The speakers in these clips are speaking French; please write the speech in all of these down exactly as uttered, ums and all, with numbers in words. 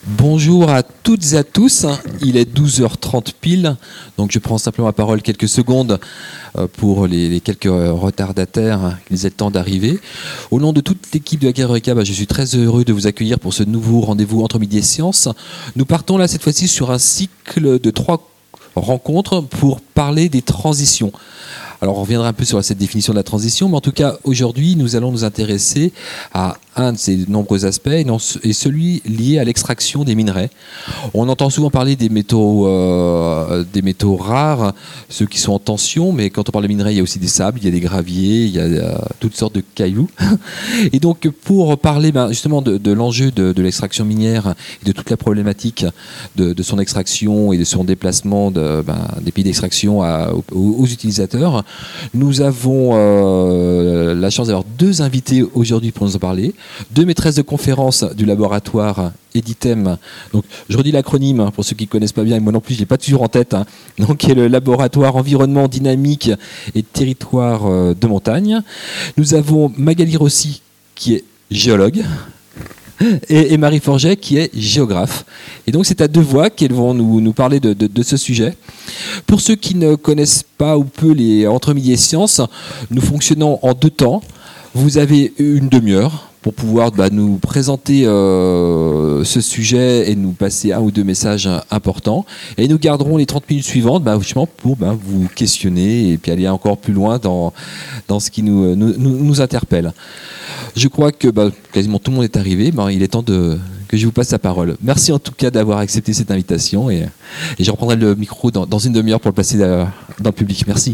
Bonjour à toutes et à tous, il est douze heures trente pile, donc je prends simplement la parole quelques secondes pour les, les quelques retardataires qu'ils aient le temps d'arriver. Au nom de toute l'équipe de Hacker Eureka, bah, je suis très heureux de vous accueillir pour ce nouveau rendez-vous entre midi et sciences. Nous partons là cette fois-ci sur un cycle de trois rencontres pour parler des transitions. Alors on reviendra un peu sur cette définition de la transition, mais en tout cas aujourd'hui nous allons nous intéresser à un de ces nombreux aspects et celui lié à l'extraction des minerais. On entend souvent parler des métaux, euh, des métaux rares, ceux qui sont en tension, mais quand on parle de minerais, il y a aussi des sables, il y a des graviers, il y a euh, toutes sortes de cailloux. Et donc pour parler ben, justement de, de l'enjeu de, de l'extraction minière et de toute la problématique de, de son extraction et de son déplacement de, ben, des pays d'extraction à, aux, aux utilisateurs, nous avons euh, la chance d'avoir deux invités aujourd'hui pour nous en parler. Deux maîtresses de conférences du laboratoire Editem. Donc, je redis l'acronyme pour ceux qui ne connaissent pas bien, et moi non plus, je ne l'ai pas toujours en tête. Hein. Donc, qui est le laboratoire Environnement Dynamique et Territoire de Montagne. Nous avons Magali Rossi, qui est géologue, et, et Marie Forget, qui est géographe. Et donc, c'est à deux voix qu'elles vont nous, nous parler de, de, de ce sujet. Pour ceux qui ne connaissent pas ou peu les Entre Midi et Sciences, nous fonctionnons en deux temps. Vous avez une demi-heure pour pouvoir bah, nous présenter euh, ce sujet et nous passer un ou deux messages importants. Et nous garderons les trente minutes suivantes bah, justement pour bah, vous questionner et puis aller encore plus loin dans, dans ce qui nous, nous, nous interpelle. Je crois que bah, quasiment tout le monde est arrivé. Bah, il est temps de, que je vous passe la parole. Merci en tout cas d'avoir accepté cette invitation et, et je reprendrai le micro dans, dans une demi-heure pour le passer dans le public. Merci.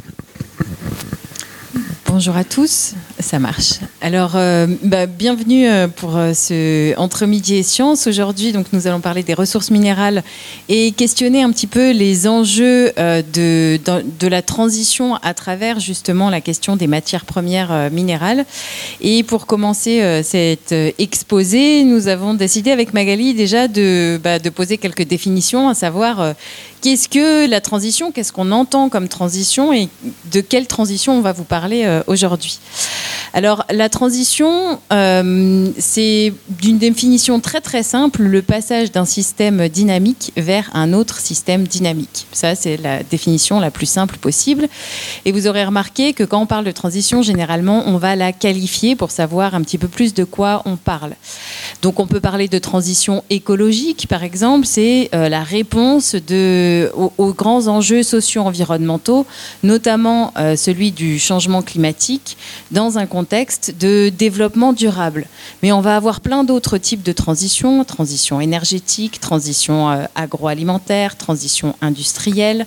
Bonjour à tous, ça marche. Alors, euh, bah, bienvenue pour ce Entre Midi et Sciences. Aujourd'hui, donc, nous allons parler des ressources minérales et questionner un petit peu les enjeux euh, de, de, de la transition à travers justement la question des matières premières euh, minérales. Et pour commencer euh, cet exposé, nous avons décidé avec Magali déjà de, bah, de poser quelques définitions, à savoir euh, qu'est-ce que la transition, qu'est-ce qu'on entend comme transition et de quelle transition on va vous parler euh, aujourd'hui. Alors, la transition, euh, c'est d'une définition très très simple, le passage d'un système dynamique vers un autre système dynamique. Ça, c'est la définition la plus simple possible. Et vous aurez remarqué que quand on parle de transition, généralement, on va la qualifier pour savoir un petit peu plus de quoi on parle. Donc, on peut parler de transition écologique, par exemple, c'est euh, la réponse de, aux, aux grands enjeux socio-environnementaux, notamment euh, celui du changement climatique, dans un contexte de développement durable. Mais on va avoir plein d'autres types de transitions, transition énergétique, transition euh, agroalimentaire, transition industrielle.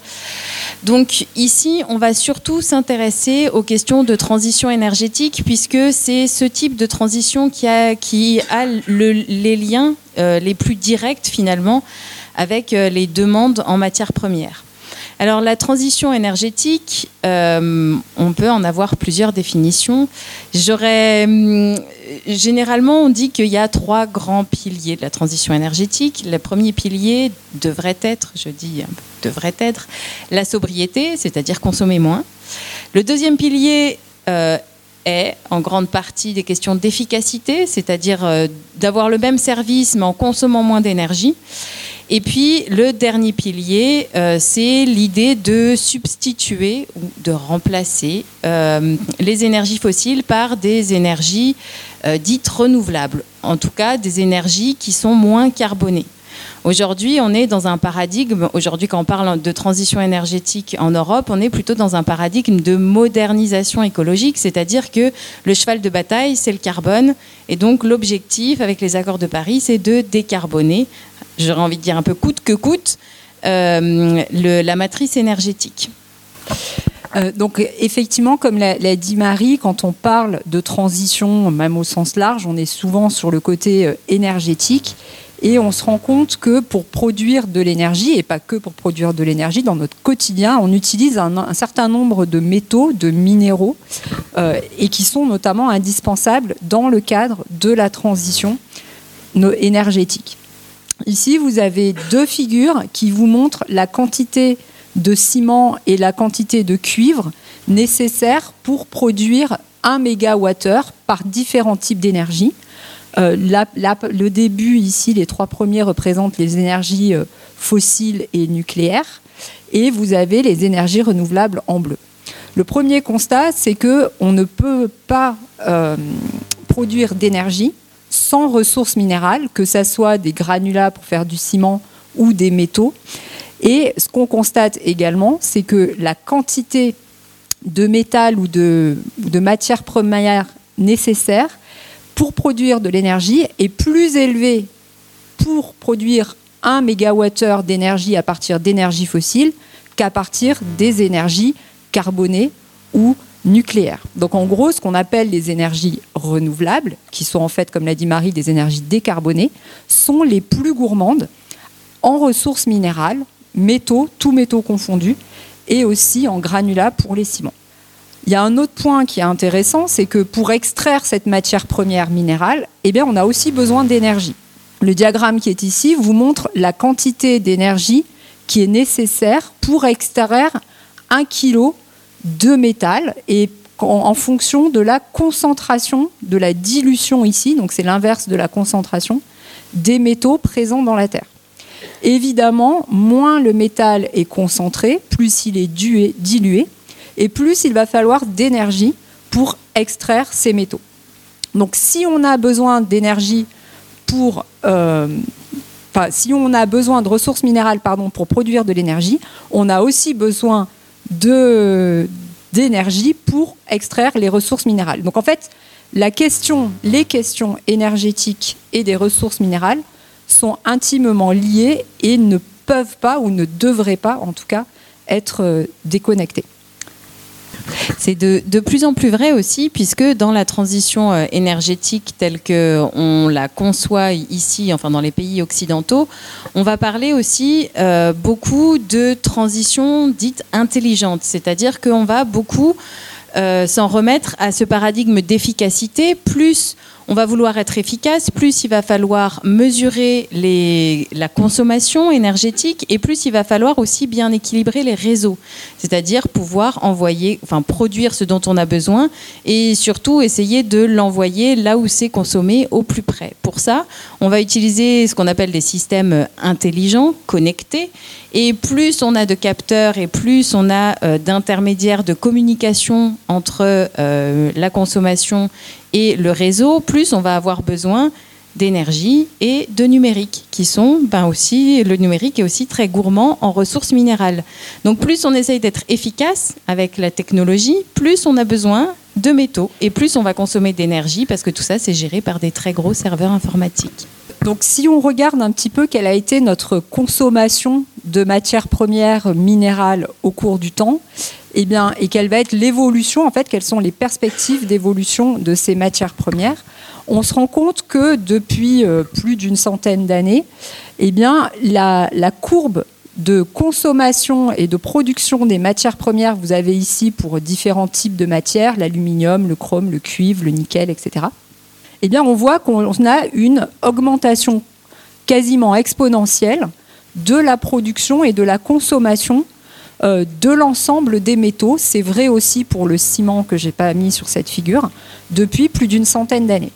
Donc ici, on va surtout s'intéresser aux questions de transition énergétique, puisque c'est ce type de transition qui a, qui a le, les liens euh, les plus directs finalement avec euh, les demandes en matières premières. Alors la transition énergétique, euh, on peut en avoir plusieurs définitions. J'aurais, euh, généralement, on dit qu'il y a trois grands piliers de la transition énergétique. Le premier pilier devrait être, je dis devrait être, la sobriété, c'est-à-dire consommer moins. Le deuxième pilier euh, est en grande partie des questions d'efficacité, c'est-à-dire euh, d'avoir le même service mais en consommant moins d'énergie. Et puis, le dernier pilier, euh, c'est l'idée de substituer ou de remplacer euh, les énergies fossiles par des énergies euh, dites renouvelables. En tout cas, des énergies qui sont moins carbonées. Aujourd'hui, on est dans un paradigme, aujourd'hui quand on parle de transition énergétique en Europe, on est plutôt dans un paradigme de modernisation écologique, c'est-à-dire que le cheval de bataille, c'est le carbone, et donc l'objectif avec les accords de Paris, c'est de décarboner, j'aurais envie de dire un peu coûte que coûte, euh, le, la matrice énergétique. Euh, donc effectivement, comme l'a, l'a dit Marie, quand on parle de transition, même au sens large, on est souvent sur le côté euh, énergétique. Et on se rend compte que pour produire de l'énergie, et pas que pour produire de l'énergie, dans notre quotidien, on utilise un, un certain nombre de métaux, de minéraux, euh, et qui sont notamment indispensables dans le cadre de la transition énergétique. Ici, vous avez deux figures qui vous montrent la quantité de ciment et la quantité de cuivre nécessaires pour produire un mégawattheure par différents types d'énergie. Euh, la, la, le début, ici, les trois premiers représentent les énergies euh, fossiles et nucléaires, et vous avez les énergies renouvelables en bleu. Le premier constat, c'est qu'on ne peut pas euh, produire d'énergie sans ressources minérales, que ce soit des granulats pour faire du ciment ou des métaux. Et ce qu'on constate également, c'est que la quantité de métal ou de, de matières premières nécessaires pour produire de l'énergie est plus élevée pour produire un mégawattheure d'énergie à partir d'énergie fossile qu'à partir des énergies carbonées ou nucléaires. Donc en gros, ce qu'on appelle les énergies renouvelables, qui sont en fait, comme l'a dit Marie, des énergies décarbonées, sont les plus gourmandes en ressources minérales, métaux, tous métaux confondus, et aussi en granulats pour les ciments. Il y a un autre point qui est intéressant, c'est que pour extraire cette matière première minérale, eh bien, on a aussi besoin d'énergie. Le diagramme qui est ici vous montre la quantité d'énergie qui est nécessaire pour extraire un kilo de métal, et en, en fonction de la concentration, de la dilution ici, donc c'est l'inverse de la concentration, des métaux présents dans la Terre. Évidemment, moins le métal est concentré, plus il est dué, dilué, et plus il va falloir d'énergie pour extraire ces métaux. Donc si on a besoin d'énergie pour... Euh, enfin, si on a besoin de ressources minérales pardon, pour produire de l'énergie, on a aussi besoin de, d'énergie pour extraire les ressources minérales. Donc en fait, la question, les questions énergétiques et des ressources minérales sont intimement liées et ne peuvent pas, ou ne devraient pas en tout cas, être déconnectées. C'est de, de plus en plus vrai aussi, puisque dans la transition euh, énergétique telle qu'on la conçoit ici, enfin dans les pays occidentaux, on va parler aussi euh, beaucoup de transition dite intelligente, c'est-à-dire qu'on va beaucoup euh, s'en remettre à ce paradigme d'efficacité. Plus on va vouloir être efficace, plus il va falloir mesurer les, la consommation énergétique, et plus il va falloir aussi bien équilibrer les réseaux, c'est-à-dire pouvoir envoyer, enfin produire ce dont on a besoin, et surtout essayer de l'envoyer là où c'est consommé au plus près. Pour ça, on va utiliser ce qu'on appelle des systèmes intelligents, connectés, et plus on a de capteurs et plus on a euh, d'intermédiaires de communication entre euh, la consommation et le réseau, plus on va avoir besoin d'énergie et de numérique, qui sont ben aussi, le numérique est aussi très gourmand en ressources minérales. Donc plus on essaye d'être efficace avec la technologie, plus on a besoin de métaux, et plus on va consommer d'énergie, parce que tout ça c'est géré par des très gros serveurs informatiques. Donc si on regarde un petit peu quelle a été notre consommation de matières premières minérales au cours du temps, eh bien, et quelle va être l'évolution, en fait, quelles sont les perspectives d'évolution de ces matières premières, on se rend compte que depuis euh, plus d'une centaine d'années, eh bien, la, la courbe de consommation et de production des matières premières, vous avez ici pour différents types de matières, l'aluminium, le chrome, le cuivre, le nickel, et cetera, eh bien, on voit qu'on a une augmentation quasiment exponentielle de la production et de la consommation euh, de l'ensemble des métaux. C'est vrai aussi pour le ciment que je n'ai pas mis sur cette figure, depuis plus d'une centaine d'années.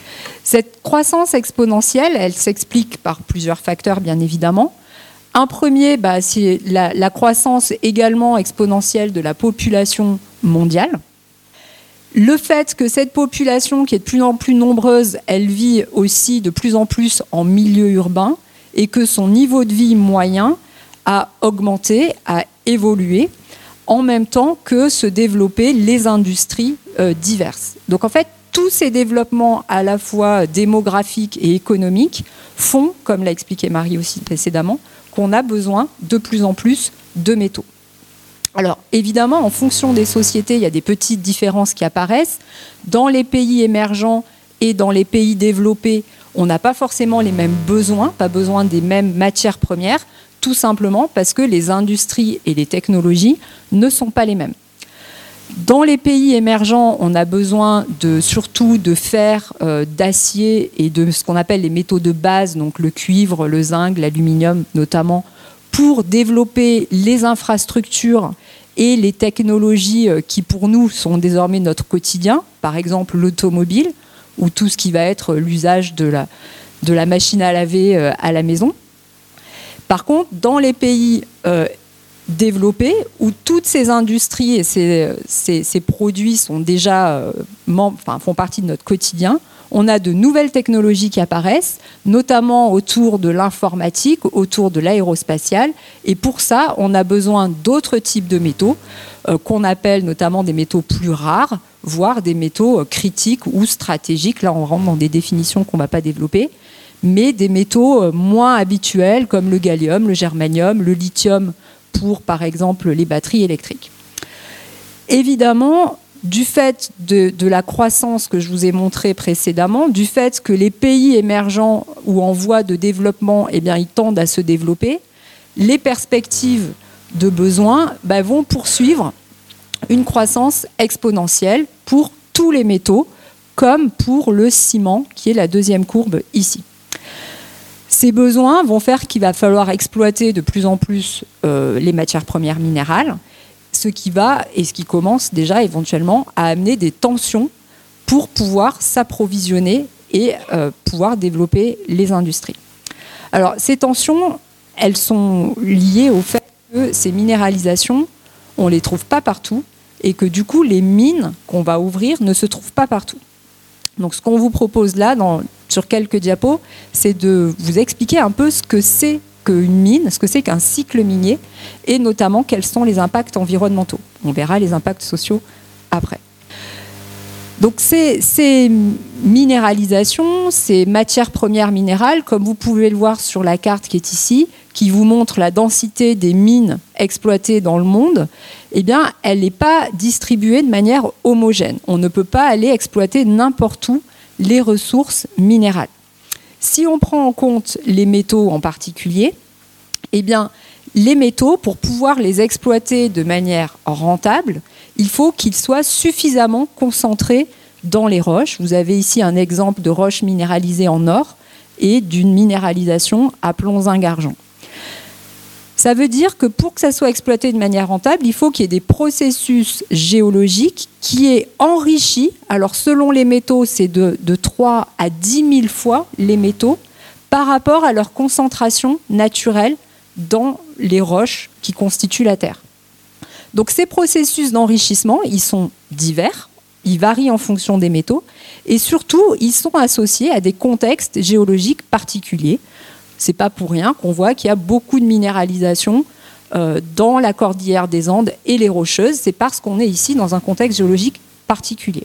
Cette croissance exponentielle, elle s'explique par plusieurs facteurs, bien évidemment. Un premier, bah, c'est la, la croissance également exponentielle de la population mondiale. Le fait que cette population, qui est de plus en plus nombreuse, elle vit aussi de plus en plus en milieu urbain, et que son niveau de vie moyen a augmenté, a évolué, en même temps que se développer les industries euh, diverses. Donc en fait, tous ces développements à la fois démographiques et économiques font, comme l'a expliqué Marie aussi précédemment, qu'on a besoin de plus en plus de métaux. Alors évidemment, en fonction des sociétés, il y a des petites différences qui apparaissent. Dans les pays émergents et dans les pays développés, on n'a pas forcément les mêmes besoins, pas besoin des mêmes matières premières, tout simplement parce que les industries et les technologies ne sont pas les mêmes. Dans les pays émergents, on a besoin de, surtout de fer, euh, d'acier et de ce qu'on appelle les métaux de base, donc le cuivre, le zinc, l'aluminium notamment, pour développer les infrastructures et les technologies qui pour nous sont désormais notre quotidien, par exemple l'automobile ou tout ce qui va être l'usage de la, de la machine à laver euh, à la maison. Par contre, dans les pays euh, développés, où toutes ces industries et ces, ces, ces produits sont déjà, euh, membres, enfin, font partie de notre quotidien, on a de nouvelles technologies qui apparaissent, notamment autour de l'informatique, autour de l'aérospatiale. Et pour ça, on a besoin d'autres types de métaux, euh, qu'on appelle notamment des métaux plus rares, voire des métaux euh, critiques ou stratégiques. Là, on rentre dans des définitions qu'on ne va pas développer. Mais des métaux euh, moins habituels, comme le gallium, le germanium, le lithium, pour, par exemple, les batteries électriques. Évidemment, du fait de, de la croissance que je vous ai montrée précédemment, du fait que les pays émergents ou en voie de développement, eh bien, ils tendent à se développer, les perspectives de besoins bah, vont poursuivre une croissance exponentielle pour tous les métaux, comme pour le ciment, qui est la deuxième courbe ici. Ces besoins vont faire qu'il va falloir exploiter de plus en plus euh, les matières premières minérales, ce qui va, et ce qui commence déjà éventuellement, à amener des tensions pour pouvoir s'approvisionner et euh, pouvoir développer les industries. Alors, ces tensions, elles sont liées au fait que ces minéralisations, on ne les trouve pas partout, et que du coup, les mines qu'on va ouvrir ne se trouvent pas partout. Donc, ce qu'on vous propose là, dans, sur quelques diapos, c'est de vous expliquer un peu ce que c'est qu'une mine, ce que c'est qu'un cycle minier, et notamment quels sont les impacts environnementaux. On verra les impacts sociaux après. Donc ces, ces minéralisations, ces matières premières minérales, comme vous pouvez le voir sur la carte qui est ici, qui vous montre la densité des mines exploitées dans le monde, eh bien, elle n'est pas distribuée de manière homogène. On ne peut pas aller exploiter n'importe où les ressources minérales. Si on prend en compte les métaux en particulier, eh bien, les métaux, pour pouvoir les exploiter de manière rentable, il faut qu'ils soient suffisamment concentrés dans les roches. Vous avez ici un exemple de roche minéralisée en or et d'une minéralisation à plomb-zinc-argent. Ça veut dire que pour que ça soit exploité de manière rentable, il faut qu'il y ait des processus géologiques qui aient enrichi, alors selon les métaux, c'est de, de trois à dix mille fois les métaux par rapport à leur concentration naturelle dans les roches qui constituent la Terre. Donc ces processus d'enrichissement, ils sont divers, ils varient en fonction des métaux, et surtout, ils sont associés à des contextes géologiques particuliers. C'est pas pour rien qu'on voit qu'il y a beaucoup de minéralisation euh, dans la cordillère des Andes et les Rocheuses. C'est parce qu'on est ici dans un contexte géologique particulier.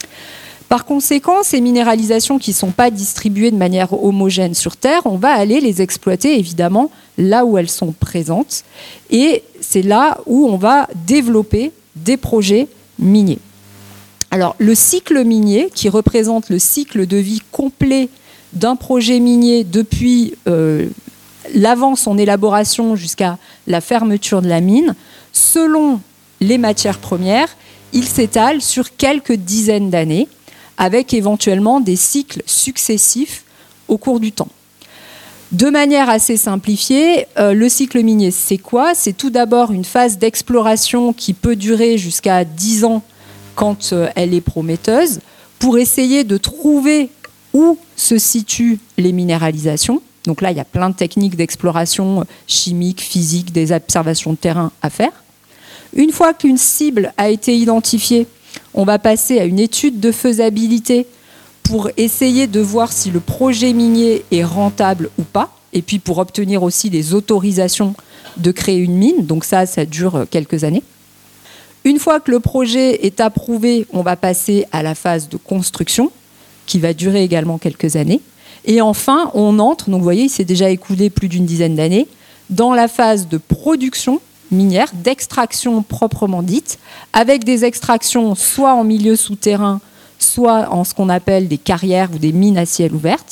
Par conséquent, ces minéralisations qui ne sont pas distribuées de manière homogène sur Terre, on va aller les exploiter évidemment là où elles sont présentes. Et c'est là où on va développer des projets miniers. Alors, le cycle minier, qui représente le cycle de vie complet d'un projet minier depuis euh, l'avant son élaboration jusqu'à la fermeture de la mine, selon les matières premières, il s'étale sur quelques dizaines d'années, avec éventuellement des cycles successifs au cours du temps. De manière assez simplifiée, euh, le cycle minier, c'est quoi? C'est tout d'abord une phase d'exploration qui peut durer jusqu'à dix ans quand euh, elle est prometteuse, pour essayer de trouver où se situent les minéralisations. Donc là, il y a plein de techniques d'exploration chimique, physique, des observations de terrain à faire. Une fois qu'une cible a été identifiée, on va passer à une étude de faisabilité pour essayer de voir si le projet minier est rentable ou pas, et puis pour obtenir aussi les autorisations de créer une mine. Donc ça, ça dure quelques années. Une fois que le projet est approuvé, on va passer à la phase de construction, qui va durer également quelques années. Et enfin, on entre, donc vous voyez, il s'est déjà écoulé plus d'une dizaine d'années, dans la phase de production minière, d'extraction proprement dite, avec des extractions soit en milieu souterrain, soit en ce qu'on appelle des carrières ou des mines à ciel ouvert.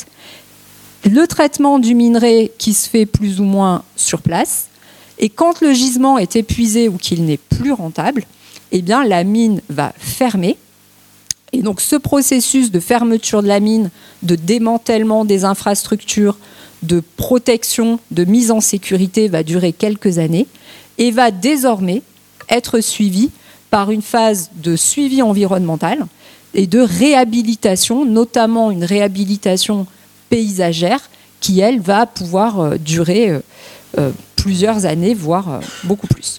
Le traitement du minerai qui se fait plus ou moins sur place. Et quand le gisement est épuisé ou qu'il n'est plus rentable, eh bien, la mine va fermer. Et donc ce processus de fermeture de la mine, de démantèlement des infrastructures, de protection, de mise en sécurité va durer quelques années et va désormais être suivi par une phase de suivi environnemental et de réhabilitation, notamment une réhabilitation paysagère qui, elle, va pouvoir euh, durer euh, euh, plusieurs années, voire euh, beaucoup plus.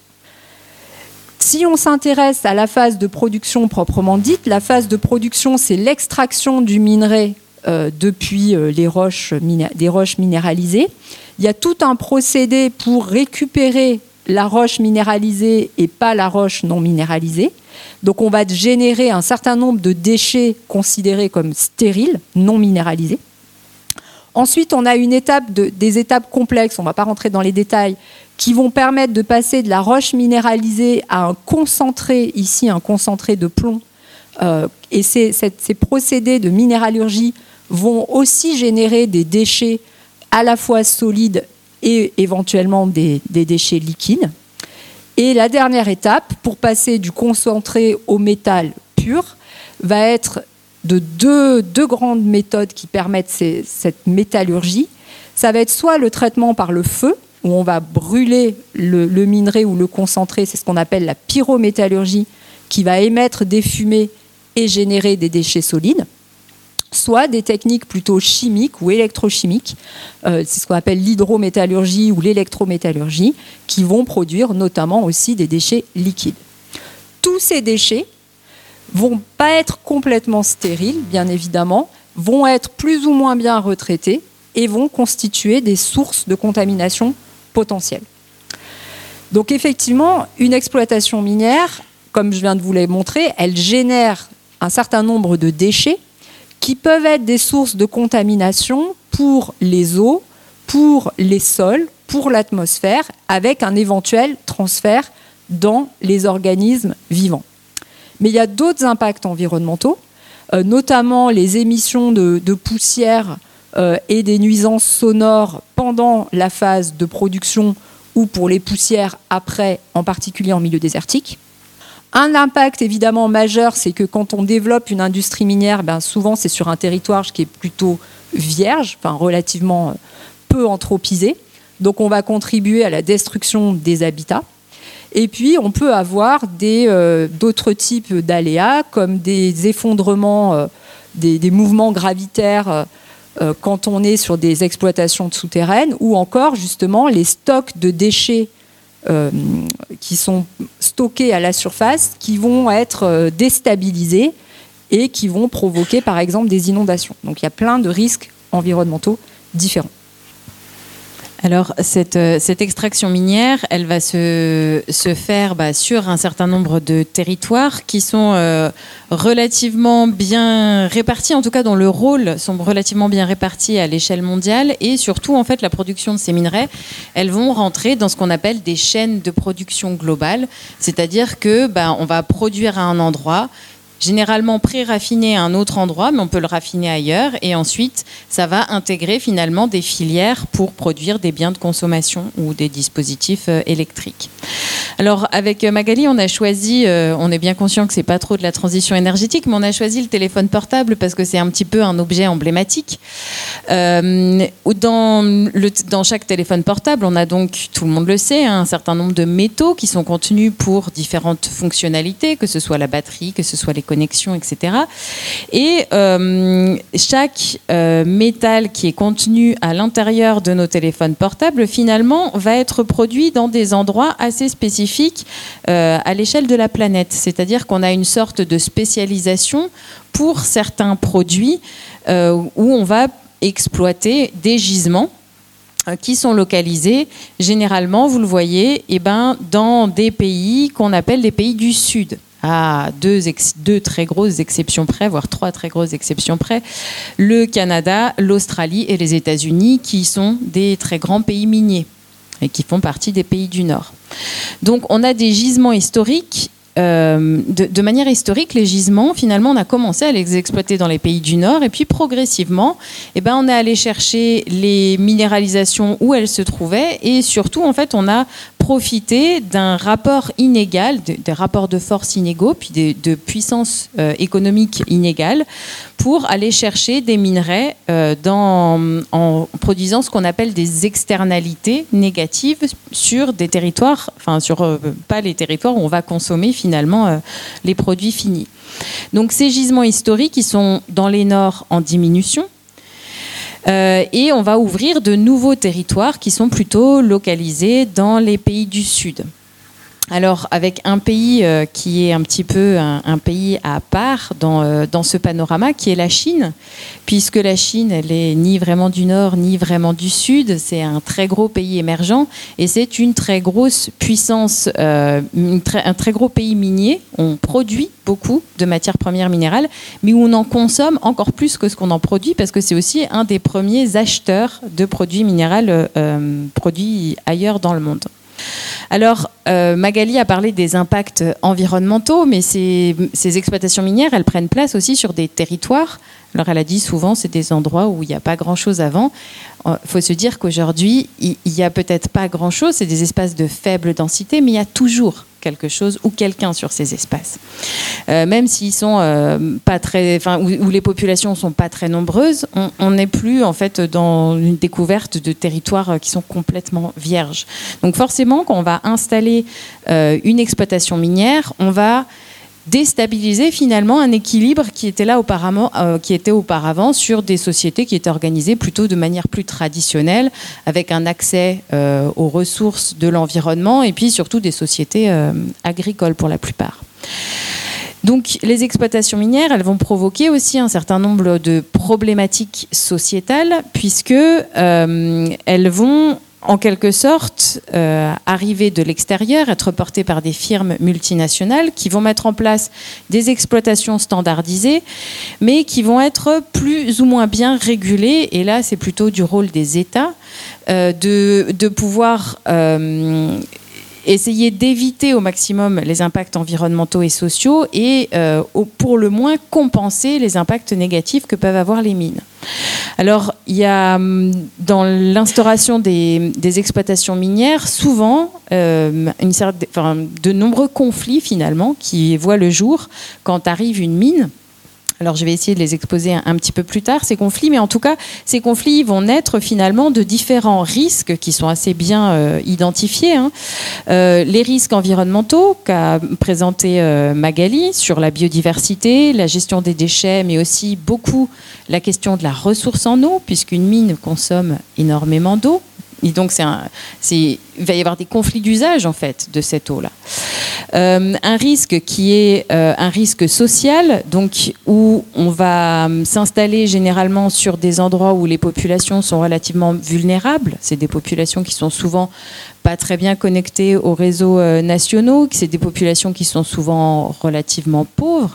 Si on s'intéresse à la phase de production proprement dite, la phase de production, c'est l'extraction du minerai euh, depuis euh, les roches, des roches minéralisées. Il y a tout un procédé pour récupérer la roche minéralisée et pas la roche non minéralisée. Donc on va générer un certain nombre de déchets considérés comme stériles, non minéralisés. Ensuite, on a une étape de, des étapes complexes, on ne va pas rentrer dans les détails, qui vont permettre de passer de la roche minéralisée à un concentré, ici un concentré de plomb. Euh, et ces, ces, ces procédés de minéralurgie vont aussi générer des déchets à la fois solides et éventuellement des, des déchets liquides. Et la dernière étape, pour passer du concentré au métal pur, va être de deux, deux grandes méthodes qui permettent ces, cette métallurgie. Ça va être soit le traitement par le feu, où on va brûler le, le minerai ou le concentré, c'est ce qu'on appelle la pyrométallurgie, qui va émettre des fumées et générer des déchets solides, soit des techniques plutôt chimiques ou électrochimiques, euh, c'est ce qu'on appelle l'hydrométallurgie ou l'électrométallurgie, qui vont produire notamment aussi des déchets liquides. Tous ces déchets vont pas être complètement stériles, bien évidemment, vont être plus ou moins bien retraités et vont constituer des sources de contamination potentielles. Donc effectivement, une exploitation minière, comme je viens de vous le montrer, elle génère un certain nombre de déchets qui peuvent être des sources de contamination pour les eaux, pour les sols, pour l'atmosphère, avec un éventuel transfert dans les organismes vivants. Mais il y a d'autres impacts environnementaux, euh, notamment les émissions de, de poussière euh, et des nuisances sonores pendant la phase de production ou pour les poussières après, en particulier en milieu désertique. Un impact évidemment majeur, c'est que quand on développe une industrie minière, ben souvent c'est sur un territoire qui est plutôt vierge, enfin relativement peu anthropisé. Donc on va contribuer à la destruction des habitats. Et puis on peut avoir des, euh, d'autres types d'aléas, comme des effondrements, euh, des, des mouvements gravitaires euh, quand on est sur des exploitations souterraines, ou encore justement les stocks de déchets Euh, qui sont stockés à la surface, qui vont être euh, déstabilisés et qui vont provoquer par exemple des inondations. Donc il y a plein de risques environnementaux différents. Alors, cette, cette extraction minière, elle va se, se faire bah, sur un certain nombre de territoires qui sont euh, relativement bien répartis, en tout cas dont le rôle sont relativement bien répartis à l'échelle mondiale, et surtout, en fait, la production de ces minerais, elles vont rentrer dans ce qu'on appelle des chaînes de production globale, c'est-à-dire que bah, on va produire à un endroit, généralement pré-raffiné à un autre endroit, mais on peut le raffiner ailleurs. Et ensuite, ça va intégrer finalement des filières pour produire des biens de consommation ou des dispositifs euh, électriques. Alors, avec Magali, on a choisi, euh, on est bien conscient que c'est pas trop de la transition énergétique, mais on a choisi le téléphone portable parce que c'est un petit peu un objet emblématique. Euh, dans, le, dans chaque téléphone portable, on a donc, tout le monde le sait, hein, un certain nombre de métaux qui sont contenus pour différentes fonctionnalités, que ce soit la batterie, que ce soit les connexions, et cetera. Et euh, chaque euh, métal qui est contenu à l'intérieur de nos téléphones portables, finalement, va être produit dans des endroits assez spécifiques euh, à l'échelle de la planète. C'est-à-dire qu'on a une sorte de spécialisation pour certains produits euh, où on va exploiter des gisements qui sont localisés, généralement, vous le voyez, eh ben, dans des pays qu'on appelle des pays du Sud. À deux, ex- deux très grosses exceptions près, voire trois très grosses exceptions près, le Canada, l'Australie et les États-Unis, qui sont des très grands pays miniers et qui font partie des pays du Nord. Donc on a des gisements historiques. Euh, de, de manière historique, les gisements, finalement, on a commencé à les exploiter dans les pays du Nord, et puis progressivement, eh ben, on est allé chercher les minéralisations où elles se trouvaient, et surtout, en fait, on a profité d'un rapport inégal, de, des rapports de force inégaux, puis de, de puissance euh, économique inégale, pour aller chercher des minerais euh, dans, en produisant ce qu'on appelle des externalités négatives sur des territoires, enfin sur euh, pas les territoires où on va consommer finalement euh, les produits finis. Donc ces gisements historiques, ils sont dans les Nords en diminution. Euh, et on va ouvrir de nouveaux territoires qui sont plutôt localisés dans les pays du Sud. Alors, avec un pays euh, qui est un petit peu un, un pays à part dans, euh, dans ce panorama, qui est la Chine, puisque la Chine, elle est ni vraiment du Nord, ni vraiment du Sud. C'est un très gros pays émergent et c'est une très grosse puissance, euh, une très, un très gros pays minier. On produit beaucoup de matières premières minérales, mais où on en consomme encore plus que ce qu'on en produit, parce que c'est aussi un des premiers acheteurs de produits minéraux euh, produits ailleurs dans le monde. Alors, euh, Magali a parlé des impacts environnementaux, mais ces, ces exploitations minières, elles prennent place aussi sur des territoires. Alors, elle a dit souvent, c'est des endroits où il n'y a pas grand-chose avant. Il faut se dire qu'aujourd'hui, il n'y a peut-être pas grand-chose, c'est des espaces de faible densité, mais il y a toujours quelque chose ou quelqu'un sur ces espaces. Euh, même s'ils sont euh, pas très, enfin, où, où les populations sont pas très nombreuses, on n'est plus en fait dans une découverte de territoires qui sont complètement vierges. Donc forcément, quand on va installer euh, une exploitation minière, on va déstabiliser finalement un équilibre qui était là auparavant, euh, qui était auparavant sur des sociétés qui étaient organisées plutôt de manière plus traditionnelle, avec un accès euh, aux ressources de l'environnement et puis surtout des sociétés euh, agricoles pour la plupart. Donc les exploitations minières, elles vont provoquer aussi un certain nombre de problématiques sociétales puisque euh, elles vont en quelque sorte, euh, arriver de l'extérieur, être portés par des firmes multinationales qui vont mettre en place des exploitations standardisées, mais qui vont être plus ou moins bien régulées. Et là, c'est plutôt du rôle des États euh, de, de pouvoir euh, essayer d'éviter au maximum les impacts environnementaux et sociaux et euh, pour le moins compenser les impacts négatifs que peuvent avoir les mines. Alors, il y a dans l'instauration des, des exploitations minières, souvent, euh, une certaine, enfin, de nombreux conflits finalement qui voient le jour quand arrive une mine. Alors, je vais essayer de les exposer un, un petit peu plus tard, ces conflits, mais en tout cas, ces conflits vont naître finalement de différents risques qui sont assez bien euh, identifiés. Hein. Euh, les risques environnementaux qu'a présenté euh, Magali sur la biodiversité, la gestion des déchets, mais aussi beaucoup la question de la ressource en eau, puisqu'une mine consomme énormément d'eau. Et donc, c'est un, c'est, il va y avoir des conflits d'usage, en fait, de cette eau-là. Euh, un risque qui est euh, un risque social, donc où on va s'installer généralement sur des endroits où les populations sont relativement vulnérables. C'est des populations qui sont souvent pas très bien connectées aux réseaux euh, nationaux, c'est des populations qui sont souvent relativement pauvres.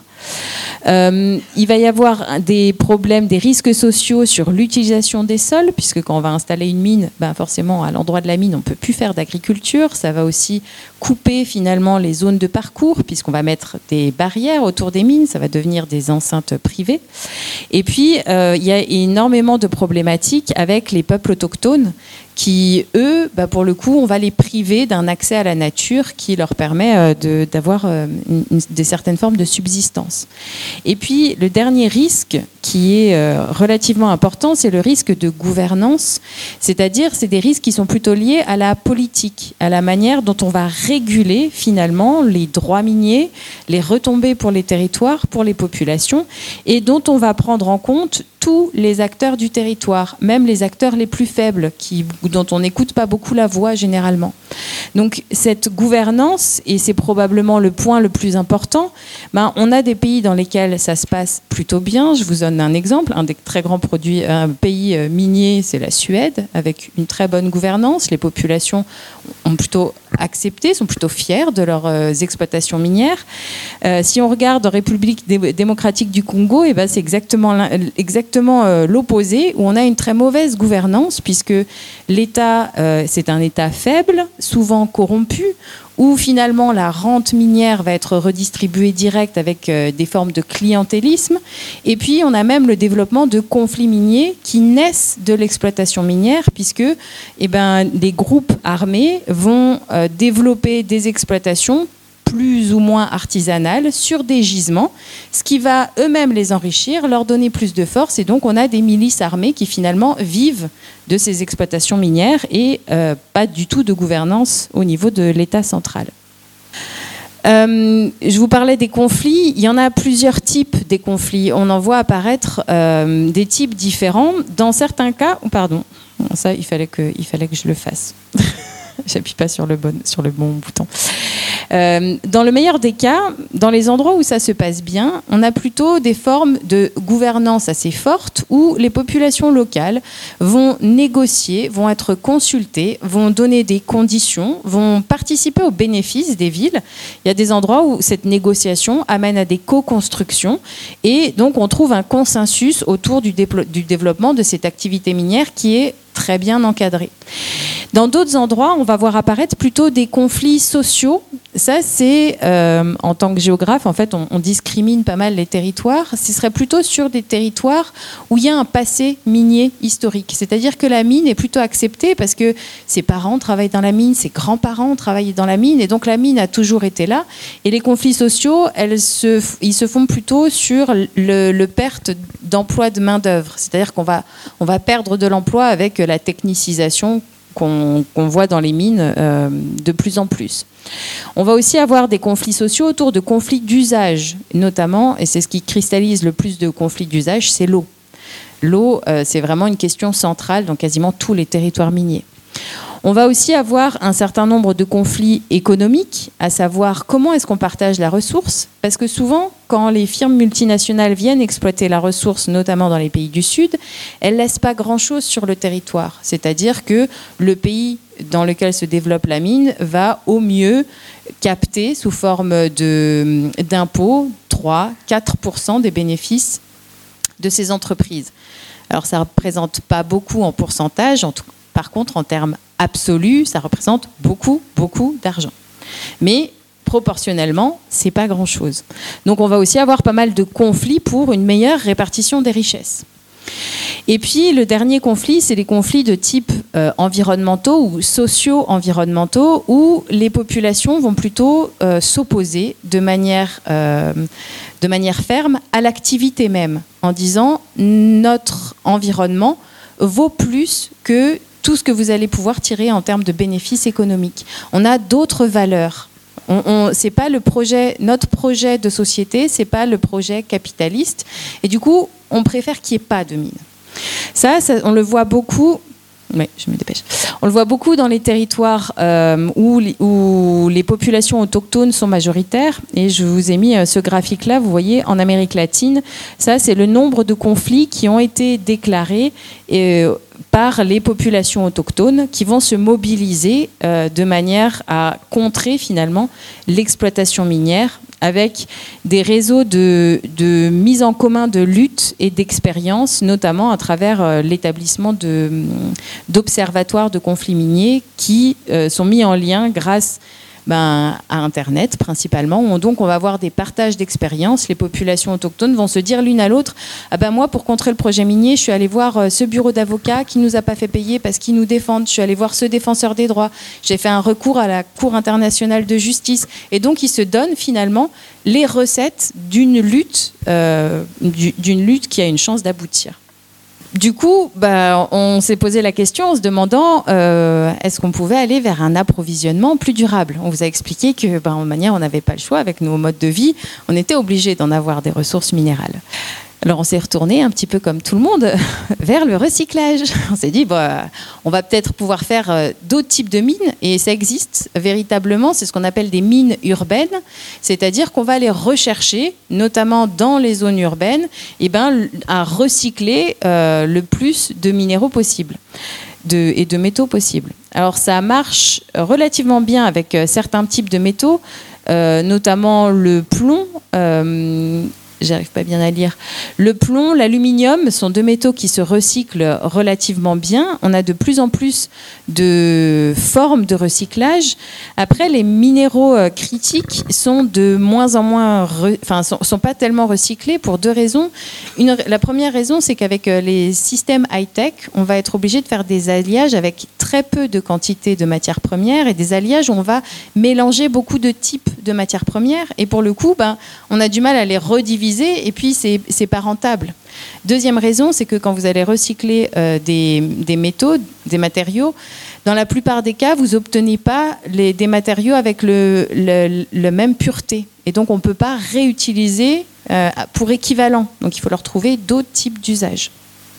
Euh, il va y avoir des problèmes, des risques sociaux sur l'utilisation des sols, puisque quand on va installer une mine, ben forcément à l'endroit de la mine, on ne peut plus faire d'agriculture. Ça va aussi couper finalement les zones de parcours, puisqu'on va mettre des barrières autour des mines, ça va devenir des enceintes privées. Et puis, euh, il y a énormément de problématiques avec les peuples autochtones qui, eux, bah pour le coup, on va les priver d'un accès à la nature qui leur permet euh, de, d'avoir euh, une, une, des certaines formes de subsistance. Et puis, le dernier risque qui est euh, relativement important, c'est le risque de gouvernance, c'est-à-dire c'est des risques qui sont plutôt liés à la politique, à la manière dont on va réguler finalement les droits miniers, les retombées pour les territoires, pour les populations, et dont on va prendre en compte tous les acteurs du territoire, même les acteurs les plus faibles, qui, dont on n'écoute pas beaucoup la voix généralement. Donc cette gouvernance, et c'est probablement le point le plus important, ben, on a des pays dans lesquels ça se passe plutôt bien. Je vous donne un exemple. Un des très grands produits, un pays minier, c'est la Suède, avec une très bonne gouvernance. Les populations ont plutôt accepté, sont plutôt fiers de leurs euh, exploitations minières. Euh, si on regarde en République dé- démocratique du Congo, eh ben, c'est exactement, exactement euh, l'opposé, où on a une très mauvaise gouvernance, puisque l'État, euh, c'est un État faible, souvent corrompu, où finalement la rente minière va être redistribuée direct avec euh, des formes de clientélisme. Et puis on a même le développement de conflits miniers qui naissent de l'exploitation minière, puisque eh ben, des groupes armés vont euh, développer des exploitations plus ou moins artisanales sur des gisements, ce qui va eux-mêmes les enrichir, leur donner plus de force, et donc on a des milices armées qui finalement vivent de ces exploitations minières et euh, pas du tout de gouvernance au niveau de l'État central. Euh, je vous parlais des conflits. Il y en a plusieurs types des conflits. On en voit apparaître euh, des types différents. Dans certains cas, oh, pardon, ça il fallait que, il fallait que je le fasse. J'appuie pas sur le bon, sur le bon bouton. Euh, dans le meilleur des cas, dans les endroits où ça se passe bien, on a plutôt des formes de gouvernance assez fortes où les populations locales vont négocier, vont être consultées, vont donner des conditions, vont participer aux bénéfices des villes. Il y a des endroits où cette négociation amène à des co-constructions et donc on trouve un consensus autour du, déplo- du développement de cette activité minière qui est très bien encadrée. Dans d'autres endroits, on va voir apparaître plutôt des conflits sociaux. Ça, c'est, euh, en tant que géographe, en fait, on, on discrimine pas mal les territoires. Ce serait plutôt sur des territoires où il y a un passé minier historique. C'est-à-dire que la mine est plutôt acceptée parce que ses parents travaillent dans la mine, ses grands-parents travaillaient dans la mine, et donc la mine a toujours été là. Et les conflits sociaux, elles se, ils se font plutôt sur le, le perte d'emploi de main-d'œuvre. C'est-à-dire qu'on va, on va perdre de l'emploi avec la technicisation qu'on qu'on voit dans les mines euh, de plus en plus. On va aussi avoir des conflits sociaux autour de conflits d'usage, notamment, et c'est ce qui cristallise le plus de conflits d'usage, c'est l'eau. L'eau, euh, c'est vraiment une question centrale dans quasiment tous les territoires miniers. On va aussi avoir un certain nombre de conflits économiques, à savoir comment est-ce qu'on partage la ressource, parce que souvent, quand les firmes multinationales viennent exploiter la ressource, notamment dans les pays du Sud, elles ne laissent pas grand-chose sur le territoire. C'est-à-dire que le pays dans lequel se développe la mine va au mieux capter sous forme de, d'impôts trois à quatre pour cent des bénéfices de ces entreprises. Alors ça ne représente pas beaucoup en pourcentage, en tout, par contre en termes absolus, ça représente beaucoup, beaucoup d'argent. Mais proportionnellement, c'est pas grand-chose. Donc on va aussi avoir pas mal de conflits pour une meilleure répartition des richesses. Et puis le dernier conflit, c'est les conflits de type euh, environnementaux ou socio-environnementaux, où les populations vont plutôt euh, s'opposer de manière, euh, de manière ferme à l'activité même, en disant notre environnement vaut plus que tout ce que vous allez pouvoir tirer en termes de bénéfices économiques. On a d'autres valeurs. On, on, c'est pas le projet, notre projet de société, c'est pas le projet capitaliste. Et du coup, on préfère qu'il n'y ait pas de mine. Ça, ça, on le voit beaucoup. Oui, je me dépêche. On le voit beaucoup dans les territoires euh, où, où les populations autochtones sont majoritaires. Et je vous ai mis ce graphique-là. Vous voyez, en Amérique latine, ça, c'est le nombre de conflits qui ont été déclarés et, euh, par les populations autochtones qui vont se mobiliser euh, de manière à contrer finalement l'exploitation minière avec des réseaux de, de mise en commun de lutte et d'expérience, notamment à travers euh, l'établissement de, d'observatoires de conflits miniers qui euh, sont mis en lien grâce ben, à Internet principalement, où donc on va avoir des partages d'expériences. Les populations autochtones vont se dire l'une à l'autre ah ben moi, pour contrer le projet minier, je suis allée voir ce bureau d'avocats qui ne nous a pas fait payer parce qu'ils nous défendent. Je suis allée voir ce défenseur des droits. J'ai fait un recours à la Cour internationale de justice. Et donc, ils se donnent finalement les recettes d'une lutte, euh, d'une lutte qui a une chance d'aboutir. Du coup, bah, on s'est posé la question en se demandant euh, est-ce qu'on pouvait aller vers un approvisionnement plus durable. On vous a expliqué que, bah, en manière, on n'avait pas le choix avec nos modes de vie. On était obligé d'en avoir des ressources minérales. Alors on s'est retourné un petit peu comme tout le monde vers le recyclage. On s'est dit bah, on va peut-être pouvoir faire euh, d'autres types de mines, et ça existe véritablement. C'est ce qu'on appelle des mines urbaines, c'est-à-dire qu'on va aller rechercher, notamment dans les zones urbaines, et ben, à recycler euh, le plus de minéraux possible de, et de métaux possibles. Alors ça marche relativement bien avec euh, certains types de métaux, euh, notamment le plomb. Euh, J'arrive pas bien à lire. Le plomb, l'aluminium sont deux métaux qui se recyclent relativement bien. On a de plus en plus de formes de recyclage. Après, les minéraux critiques sont de moins en moins, re... enfin, sont, sont pas tellement recyclés pour deux raisons. Une... La première raison, c'est qu'avec les systèmes high-tech, on va être obligé de faire des alliages avec très peu de quantité de matières premières et des alliages où on va mélanger beaucoup de types de matières premières. Et pour le coup, ben, on a du mal à les rediviser et puis c'est, c'est pas rentable. Deuxième raison, c'est que quand vous allez recycler euh, des, des métaux, des matériaux, dans la plupart des cas, vous n'obtenez pas les, des matériaux avec le, le, le même pureté. Et donc, on ne peut pas réutiliser euh, pour équivalent. Donc, il faut leur trouver d'autres types d'usages.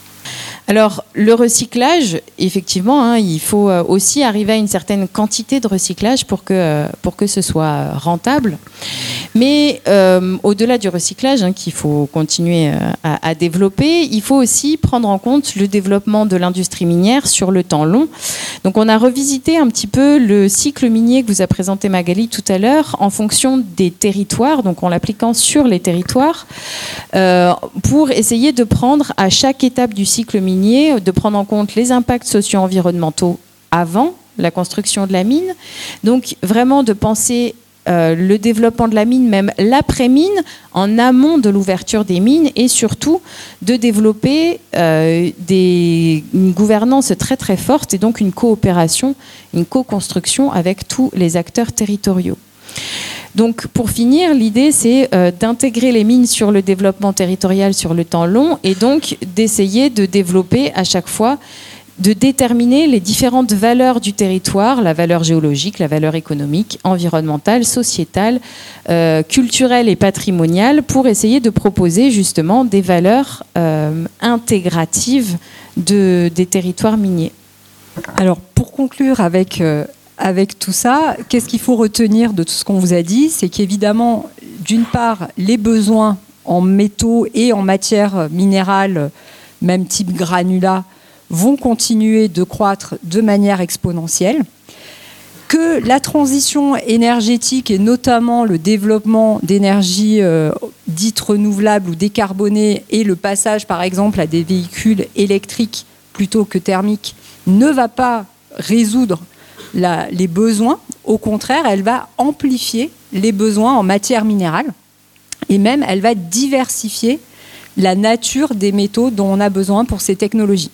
Alors, le recyclage, effectivement, hein, il faut aussi arriver à une certaine quantité de recyclage pour que, pour que ce soit rentable. Mais euh, au-delà du recyclage, hein, qu'il faut continuer à, à développer, il faut aussi prendre en compte le développement de l'industrie minière sur le temps long. Donc, on a revisité un petit peu le cycle minier que vous a présenté Magali tout à l'heure en fonction des territoires, donc en l'appliquant sur les territoires, euh, pour essayer de prendre à chaque étape du cycle minier de prendre en compte les impacts socio-environnementaux avant la construction de la mine. Donc, vraiment de penser euh, le développement de la mine, même l'après-mine, en amont de l'ouverture des mines et surtout de développer euh, des, une gouvernance très très forte et donc une coopération, une co-construction avec tous les acteurs territoriaux. Donc, pour finir, l'idée, c'est euh, d'intégrer les mines sur le développement territorial sur le temps long et donc d'essayer de développer à chaque fois, de déterminer les différentes valeurs du territoire, la valeur géologique, la valeur économique, environnementale, sociétale, euh, culturelle et patrimoniale, pour essayer de proposer justement des valeurs euh, intégratives de, des territoires miniers. Alors, pour conclure avec... Euh Avec tout ça, qu'est-ce qu'il faut retenir de tout ce qu'on vous a dit? C'est qu'évidemment, d'une part, les besoins en métaux et en matières minérales, même type granulat, vont continuer de croître de manière exponentielle, que la transition énergétique et notamment le développement d'énergies euh, dites renouvelables ou décarbonées et le passage, par exemple, à des véhicules électriques plutôt que thermiques ne va pas résoudre La, les besoins. Au contraire, elle va amplifier les besoins en matière minérale et même elle va diversifier la nature des métaux dont on a besoin pour ces technologies.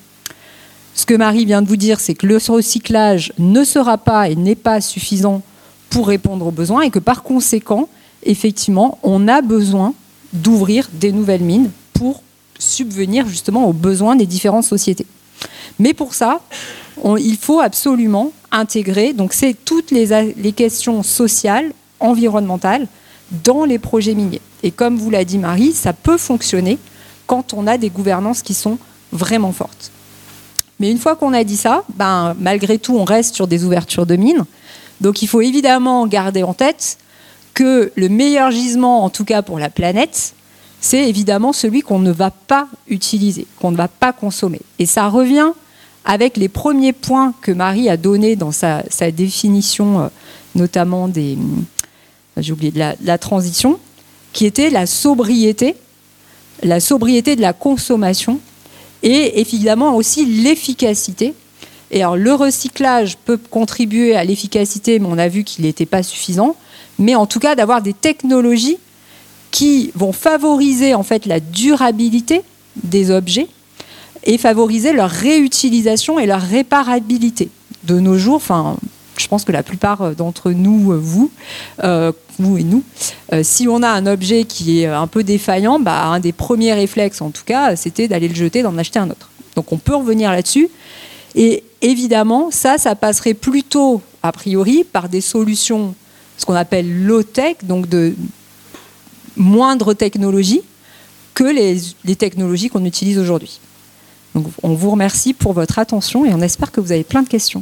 Ce que Marie vient de vous dire, c'est que le recyclage ne sera pas et n'est pas suffisant pour répondre aux besoins et que par conséquent, effectivement, on a besoin d'ouvrir des nouvelles mines pour subvenir justement aux besoins des différentes sociétés. Mais pour ça, on, il faut absolument intégrer, donc c'est toutes les, les questions sociales, environnementales dans les projets miniers. Et comme vous l'a dit Marie, ça peut fonctionner quand on a des gouvernances qui sont vraiment fortes. Mais une fois qu'on a dit ça, ben, malgré tout, on reste sur des ouvertures de mines. Donc il faut évidemment garder en tête que le meilleur gisement, en tout cas pour la planète, c'est évidemment celui qu'on ne va pas utiliser, qu'on ne va pas consommer. Et ça revient avec les premiers points que Marie a donnés dans sa, sa définition, euh, notamment des, j'ai oublié, de la, de la transition, qui était la sobriété, la sobriété de la consommation et évidemment aussi l'efficacité. Et alors, le recyclage peut contribuer à l'efficacité, mais on a vu qu'il n'était pas suffisant. Mais en tout cas, d'avoir des technologies qui vont favoriser en fait la durabilité des objets et favoriser leur réutilisation et leur réparabilité. De nos jours, enfin, je pense que la plupart d'entre nous, vous, euh, vous et nous, euh, si on a un objet qui est un peu défaillant, bah, un des premiers réflexes, en tout cas, c'était d'aller le jeter, d'en acheter un autre. Donc on peut revenir là-dessus. Et évidemment, ça, ça passerait plutôt, a priori, par des solutions, ce qu'on appelle low-tech, donc de moindre technologie, que les, les technologies qu'on utilise aujourd'hui. Donc, on vous remercie pour votre attention et on espère que vous avez plein de questions.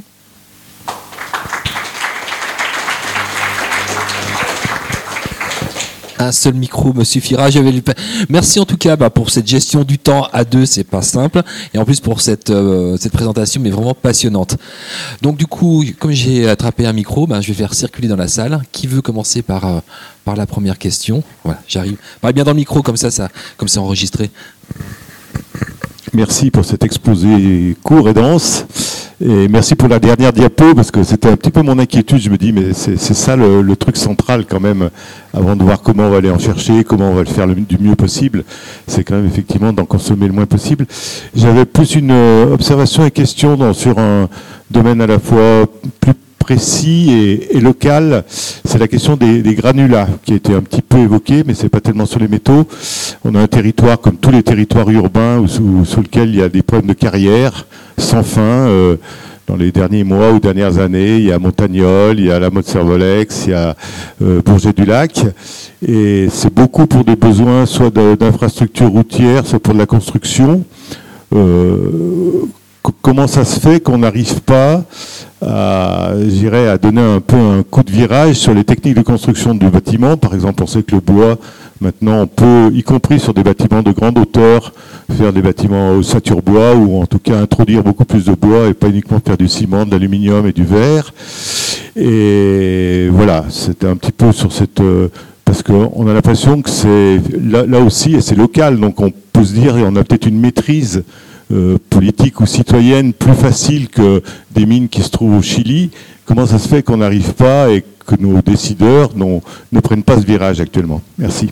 Un seul micro me suffira. J'avais lu... Merci en tout cas bah, pour cette gestion du temps à deux, c'est pas simple. Et en plus pour cette, euh, cette présentation, mais vraiment passionnante. Donc du coup, comme j'ai attrapé un micro, bah, je vais faire circuler dans la salle. Qui veut commencer par, euh, par la première question? Voilà, j'arrive. Parlez bien dans le micro, comme ça, ça comme c'est enregistré. Merci pour cet exposé court et dense. Et merci pour la dernière diapo, parce que c'était un petit peu mon inquiétude. Je me dis, mais c'est, c'est ça le, le truc central quand même, avant de voir comment on va aller en chercher, comment on va le faire le, du mieux possible. C'est quand même effectivement d'en consommer le moins possible. J'avais plus une observation et question dans, sur un domaine à la fois plus précis et, et local. C'est la question des, des granulats qui a été un petit peu évoquée, mais c'est pas tellement sur les métaux. On a un territoire comme tous les territoires urbains où, sous, sous lequel il y a des problèmes de carrière sans fin. Euh, dans les derniers mois ou dernières années, il y a Montagnol, il y a la Motte-Servolex, il y a euh, Bourget-du-Lac. Et c'est beaucoup pour des besoins soit de, d'infrastructures routières, soit pour de la construction. Euh, Comment ça se fait qu'on n'arrive pas à, j'irais, à donner un peu un coup de virage sur les techniques de construction du bâtiment? Par exemple, on sait que le bois, maintenant, on peut, y compris sur des bâtiments de grande hauteur, faire des bâtiments au bois ou en tout cas introduire beaucoup plus de bois et pas uniquement faire du ciment, de l'aluminium et du verre. Et voilà, c'était un petit peu sur cette... Parce qu'on a l'impression que c'est là, là aussi, et c'est local, donc on peut se dire, et on a peut-être une maîtrise Euh, politique ou citoyenne plus facile que des mines qui se trouvent au Chili. Comment ça se fait qu'on n'arrive pas et que nos décideurs ne prennent pas ce virage actuellement? Merci.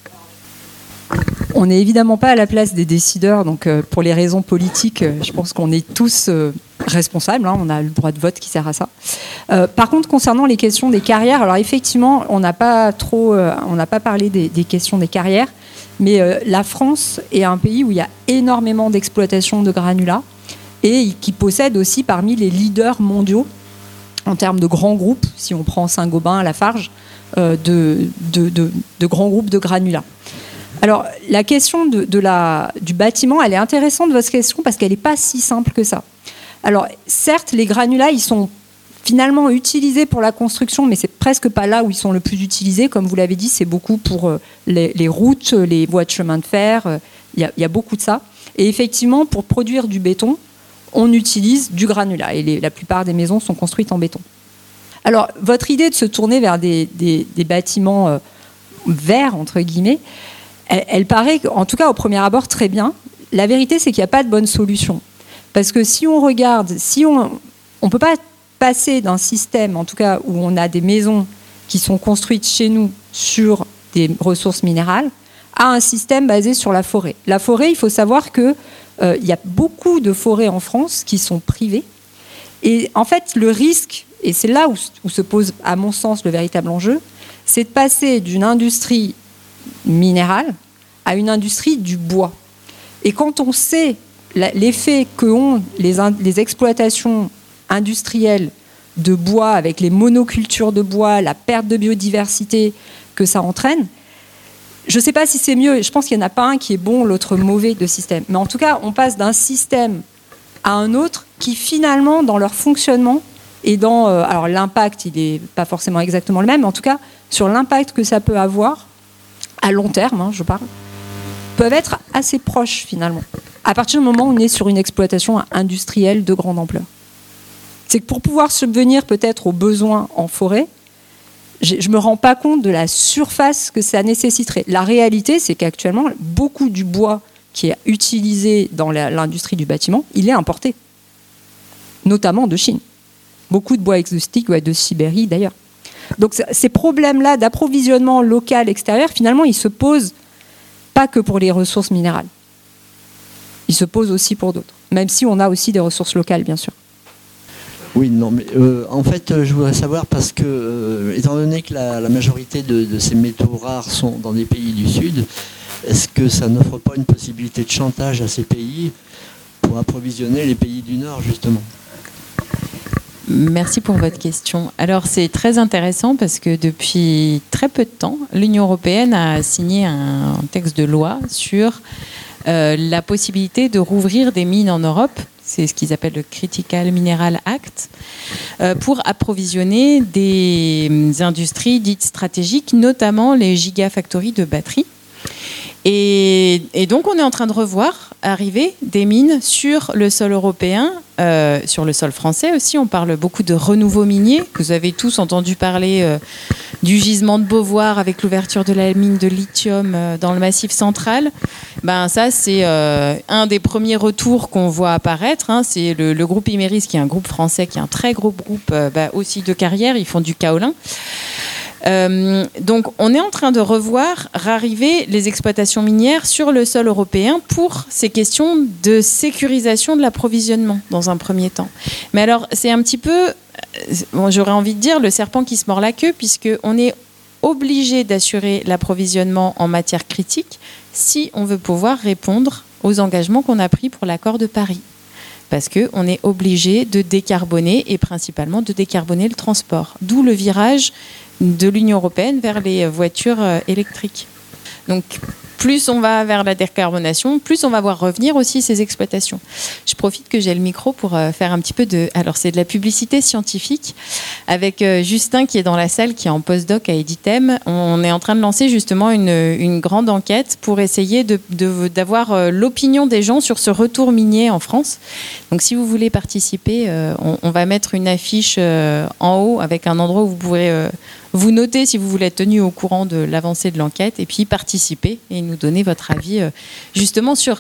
On n'est évidemment pas à la place des décideurs, donc euh, pour les raisons politiques, euh, je pense qu'on est tous euh, responsables, hein, on a le droit de vote qui sert à ça. Euh, par contre, concernant les questions des carrières, alors effectivement, on n'a pas trop, euh, on n'a pas parlé des, des questions des carrières, mais euh, la France est un pays où il y a énormément d'exploitation de granulats et qui possède aussi parmi les leaders mondiaux en termes de grands groupes, si on prend Saint-Gobain, Lafarge, euh, de, de, de, de grands groupes de granulats. Alors, la question de, de la, du bâtiment, elle est intéressante, votre question, parce qu'elle n'est pas si simple que ça. Alors, certes, les granulats, ils sont finalement utilisés pour la construction, mais c'est presque pas là où ils sont le plus utilisés. Comme vous l'avez dit, c'est beaucoup pour les, les routes, les voies de chemin de fer. Il y a, il y a beaucoup de ça. Et effectivement, pour produire du béton, on utilise du granulat. Et les, la plupart des maisons sont construites en béton. Alors, votre idée de se tourner vers des, des, des bâtiments euh, verts, entre guillemets, elle, elle paraît, en tout cas au premier abord, très bien. La vérité, c'est qu'il n'y a pas de bonne solution. Parce que si on regarde, si on ne peut pas passer d'un système, en tout cas où on a des maisons qui sont construites chez nous sur des ressources minérales, à un système basé sur la forêt. La forêt, il faut savoir qu'il euh, y a beaucoup de forêts en France qui sont privées. Et en fait, le risque, et c'est là où, où se pose, à mon sens, le véritable enjeu, c'est de passer d'une industrie minérale à une industrie du bois. Et quand on sait l'effet qu'ont les, les exploitations industrielles de bois, avec les monocultures de bois, la perte de biodiversité que ça entraîne, je ne sais pas si c'est mieux, je pense qu'il n'y en a pas un qui est bon, l'autre mauvais de système. Mais en tout cas, on passe d'un système à un autre qui finalement, dans leur fonctionnement et dans... Euh, alors l'impact, il n'est pas forcément exactement le même, mais en tout cas, sur l'impact que ça peut avoir, à long terme, hein, je parle, peuvent être assez proches finalement, à partir du moment où on est sur une exploitation industrielle de grande ampleur. C'est que pour pouvoir subvenir peut-être aux besoins en forêt, je ne me rends pas compte de la surface que ça nécessiterait. La réalité, c'est qu'actuellement, beaucoup du bois qui est utilisé dans l'industrie du bâtiment, il est importé, notamment de Chine. Beaucoup de bois exotiques, ouais, de Sibérie d'ailleurs. Donc ces problèmes-là d'approvisionnement local, extérieur, finalement, ils se posent pas que pour les ressources minérales. Ils se posent aussi pour d'autres, même si on a aussi des ressources locales, bien sûr. Oui, non, mais euh, en fait, je voudrais savoir parce que, euh, étant donné que la, la majorité de, de ces métaux rares sont dans des pays du Sud, est-ce que ça n'offre pas une possibilité de chantage à ces pays pour approvisionner les pays du Nord, justement ? Merci pour votre question. Alors, c'est très intéressant parce que depuis très peu de temps, l'Union européenne a signé un texte de loi sur euh, la possibilité de rouvrir des mines en Europe. C'est ce qu'ils appellent le Critical Mineral Act, euh, pour approvisionner des industries dites stratégiques, notamment les gigafactories de batteries. Et, et donc, on est en train de revoir arriver des mines sur le sol européen, euh, sur le sol français aussi. On parle beaucoup de renouveau minier. Vous avez tous entendu parler euh, du gisement de Beauvoir avec l'ouverture de la mine de lithium euh, dans le Massif central. Ben, ça, c'est euh, un des premiers retours qu'on voit apparaître. Hein. C'est le, le groupe Imerys, qui est un groupe français, qui est un très gros groupe euh, ben, aussi de carrière. Ils font du kaolin. Euh, donc, on est en train de revoir arriver les exploitations minières sur le sol européen pour ces questions de sécurisation de l'approvisionnement dans un premier temps. Mais alors, c'est un petit peu, bon, j'aurais envie de dire, le serpent qui se mord la queue, puisqu'on est obligé d'assurer l'approvisionnement en matière critique si on veut pouvoir répondre aux engagements qu'on a pris pour l'accord de Paris. Parce qu'on est obligé de décarboner et principalement de décarboner le transport. D'où le virage de l'Union européenne vers les voitures électriques. Donc, plus on va vers la décarbonation, plus on va voir revenir aussi ces exploitations. Je profite que j'ai le micro pour faire un petit peu de... Alors, c'est de la publicité scientifique avec Justin qui est dans la salle, qui est en postdoc à Editem. On est en train de lancer justement une, une grande enquête pour essayer de, de, d'avoir l'opinion des gens sur ce retour minier en France. Donc, si vous voulez participer, on, on va mettre une affiche en haut avec un endroit où vous pourrez... vous notez si vous voulez être tenu au courant de l'avancée de l'enquête et puis participer et nous donner votre avis euh, justement sur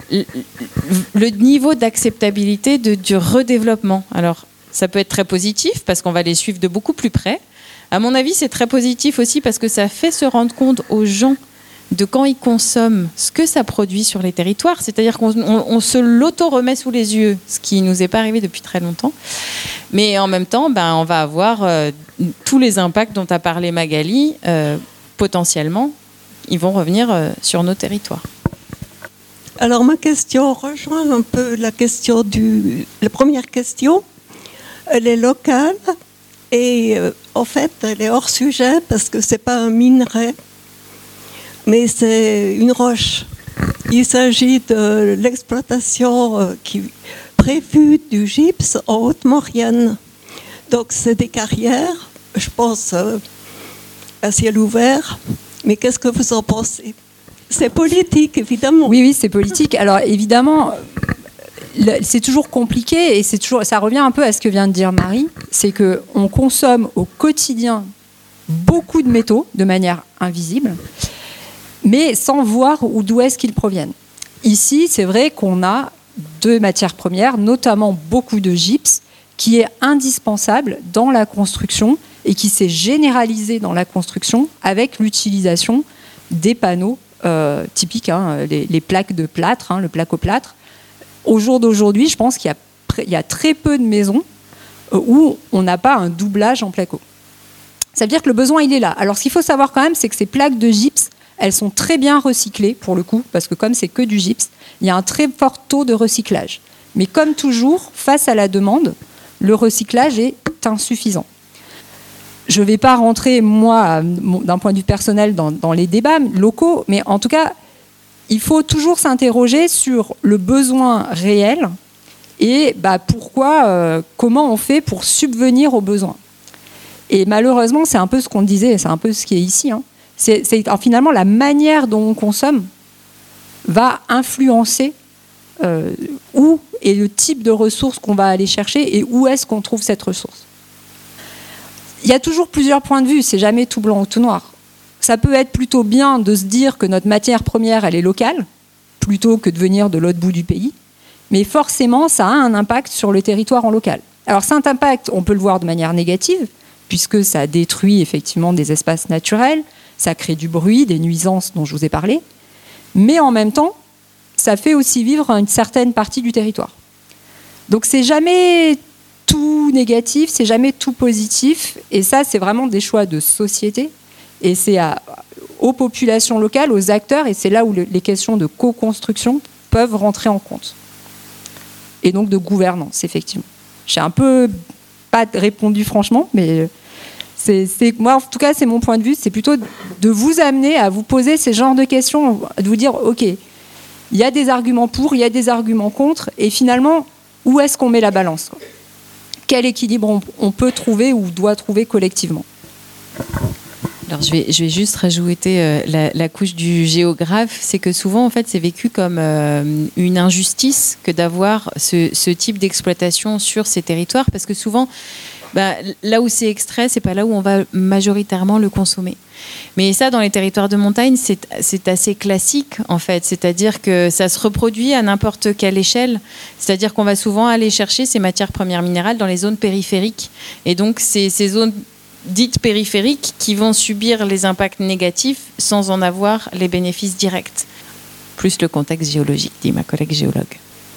le niveau d'acceptabilité de, du redéveloppement. Alors, ça peut être très positif parce qu'on va les suivre de beaucoup plus près. À mon avis, c'est très positif aussi parce que ça fait se rendre compte aux gens de quand ils consomment ce que ça produit sur les territoires. C'est-à-dire qu'on on, on se l'auto-remet sous les yeux, ce qui ne nous est pas arrivé depuis très longtemps. Mais en même temps, ben, on va avoir euh, tous les impacts dont a parlé Magali, euh, potentiellement, ils vont revenir euh, sur nos territoires. Alors ma question rejoint un peu la question du... La première question, elle est locale et euh, en fait, elle est hors sujet parce que c'est pas un minerai, mais c'est une roche. Il s'agit de l'exploitation euh, qui prévue du gypse en Haute-Maurienne. Donc c'est des carrières, je pense, euh, à ciel ouvert. Mais qu'est-ce que vous en pensez ? C'est politique, évidemment. Oui, oui, c'est politique. Alors évidemment, c'est toujours compliqué et c'est toujours, ça revient un peu à ce que vient de dire Marie, c'est qu'on consomme au quotidien beaucoup de métaux de manière invisible, mais sans voir d'où est-ce qu'ils proviennent. Ici, c'est vrai qu'on a deux matières premières, notamment beaucoup de gypse, qui est indispensable dans la construction et qui s'est généralisé dans la construction avec l'utilisation des panneaux euh, typiques, hein, les, les plaques de plâtre, hein, le placo-plâtre. Au jour d'aujourd'hui, je pense qu'il y a, il y a très peu de maisons où on n'a pas un doublage en placo. Ça veut dire que le besoin, il est là. Alors, ce qu'il faut savoir quand même, c'est que ces plaques de gypse, elles sont très bien recyclées, pour le coup, parce que comme c'est que du gypse, il y a un très fort taux de recyclage. Mais comme toujours, face à la demande, le recyclage est insuffisant. Je ne vais pas rentrer, moi, d'un point de vue personnel, dans, dans les débats locaux, mais en tout cas, il faut toujours s'interroger sur le besoin réel et bah, pourquoi, euh, comment on fait pour subvenir aux besoins. Et malheureusement, c'est un peu ce qu'on disait, c'est un peu ce qui est ici. Hein. C'est, c'est, alors, finalement, la manière dont on consomme va influencer euh, où est le type de ressources qu'on va aller chercher et où est-ce qu'on trouve cette ressource. Il y a toujours plusieurs points de vue, c'est jamais tout blanc ou tout noir. Ça peut être plutôt bien de se dire que notre matière première, elle est locale, plutôt que de venir de l'autre bout du pays. Mais forcément, ça a un impact sur le territoire en local. Alors cet impact, on peut le voir de manière négative, puisque ça détruit effectivement des espaces naturels, ça crée du bruit, des nuisances dont je vous ai parlé. Mais en même temps, ça fait aussi vivre une certaine partie du territoire. Donc c'est jamais tout négatif, c'est jamais tout positif, et ça c'est vraiment des choix de société, et c'est à, aux populations locales, aux acteurs, et c'est là où le, les questions de co-construction peuvent rentrer en compte. Et donc de gouvernance, effectivement. J'ai un peu pas répondu franchement, mais c'est, c'est, moi en tout cas c'est mon point de vue, c'est plutôt de vous amener à vous poser ces genres de questions, de vous dire ok, il y a des arguments pour, il y a des arguments contre, et finalement, où est-ce qu'on met la balance, quoi ? Quel équilibre on, on peut trouver ou doit trouver collectivement ? Alors je vais, je vais juste rajouter euh, la, la couche du géographe, c'est que souvent en fait c'est vécu comme euh, une injustice que d'avoir ce, ce type d'exploitation sur ces territoires, parce que souvent bah, là où c'est extrait, c'est pas là où on va majoritairement le consommer. Mais ça, dans les territoires de montagne, c'est, c'est assez classique en fait, c'est-à-dire que ça se reproduit à n'importe quelle échelle, c'est-à-dire qu'on va souvent aller chercher ces matières premières minérales dans les zones périphériques, et donc c'est ces zones dites périphériques qui vont subir les impacts négatifs sans en avoir les bénéfices directs. Plus le contexte géologique, dit ma collègue géologue.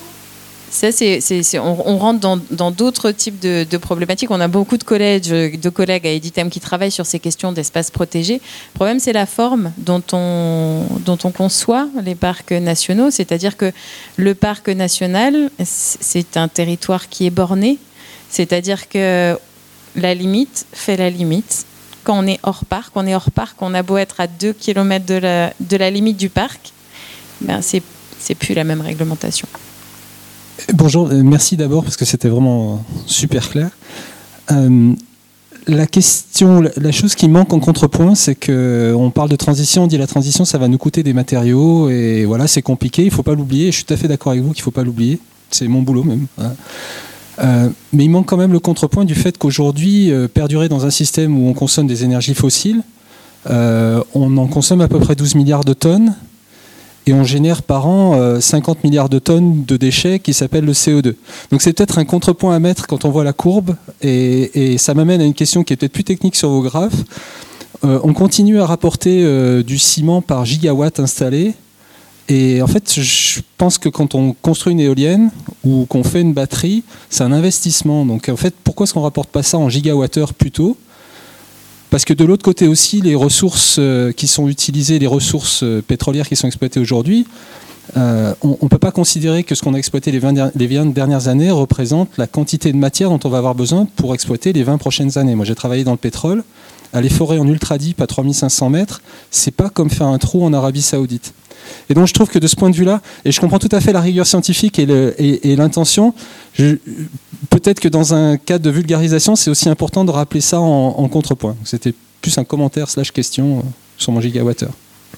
Ça, c'est, c'est, c'est, on, on rentre dans, dans d'autres types de, de problématiques. On a beaucoup de collèges, de collègues à Editem qui travaillent sur ces questions d'espaces protégés. Le problème, c'est la forme dont on, dont on conçoit les parcs nationaux. C'est-à-dire que le parc national, c'est un territoire qui est borné. C'est-à-dire que la limite fait la limite. Quand on est hors parc, on est hors parc, on a beau être à deux kilomètres de la, de la limite du parc, ben c'est, c'est plus la même réglementation. Bonjour, merci d'abord parce que c'était vraiment super clair. Euh, la question, la chose qui manque en contrepoint, c'est qu'on parle de transition, on dit la transition, ça va nous coûter des matériaux et voilà, c'est compliqué, il ne faut pas l'oublier. Je suis tout à fait d'accord avec vous qu'il ne faut pas l'oublier, c'est mon boulot même. Hein. Euh, mais il manque quand même le contrepoint du fait qu'aujourd'hui, euh, perdurer dans un système où on consomme des énergies fossiles, euh, on en consomme à peu près douze milliards de tonnes et on génère par an euh, cinquante milliards de tonnes de déchets qui s'appellent le C O deux. Donc c'est peut-être un contrepoint à mettre quand on voit la courbe et, et ça m'amène à une question qui est peut-être plus technique sur vos graphes. Euh, on continue à rapporter euh, du ciment par gigawatt installé. Et en fait, je pense que quand on construit une éolienne ou qu'on fait une batterie, c'est un investissement. Donc en fait, pourquoi est-ce qu'on ne rapporte pas ça en gigawattheure plutôt ? Parce que de l'autre côté aussi, les ressources qui sont utilisées, les ressources pétrolières qui sont exploitées aujourd'hui, euh, on ne peut pas considérer que ce qu'on a exploité les vingt, les vingt dernières années représente la quantité de matière dont on va avoir besoin pour exploiter les vingt prochaines années. Moi, j'ai travaillé dans le pétrole. Aller forer en ultra deep à trois mille cinq cents mètres, c'est pas comme faire un trou en Arabie Saoudite. Et donc je trouve que de ce point de vue-là, et je comprends tout à fait la rigueur scientifique et, le, et, et l'intention, je, peut-être que dans un cadre de vulgarisation, c'est aussi important de rappeler ça en, en contrepoint. C'était plus un commentaire slash question sur mon gigawattheure.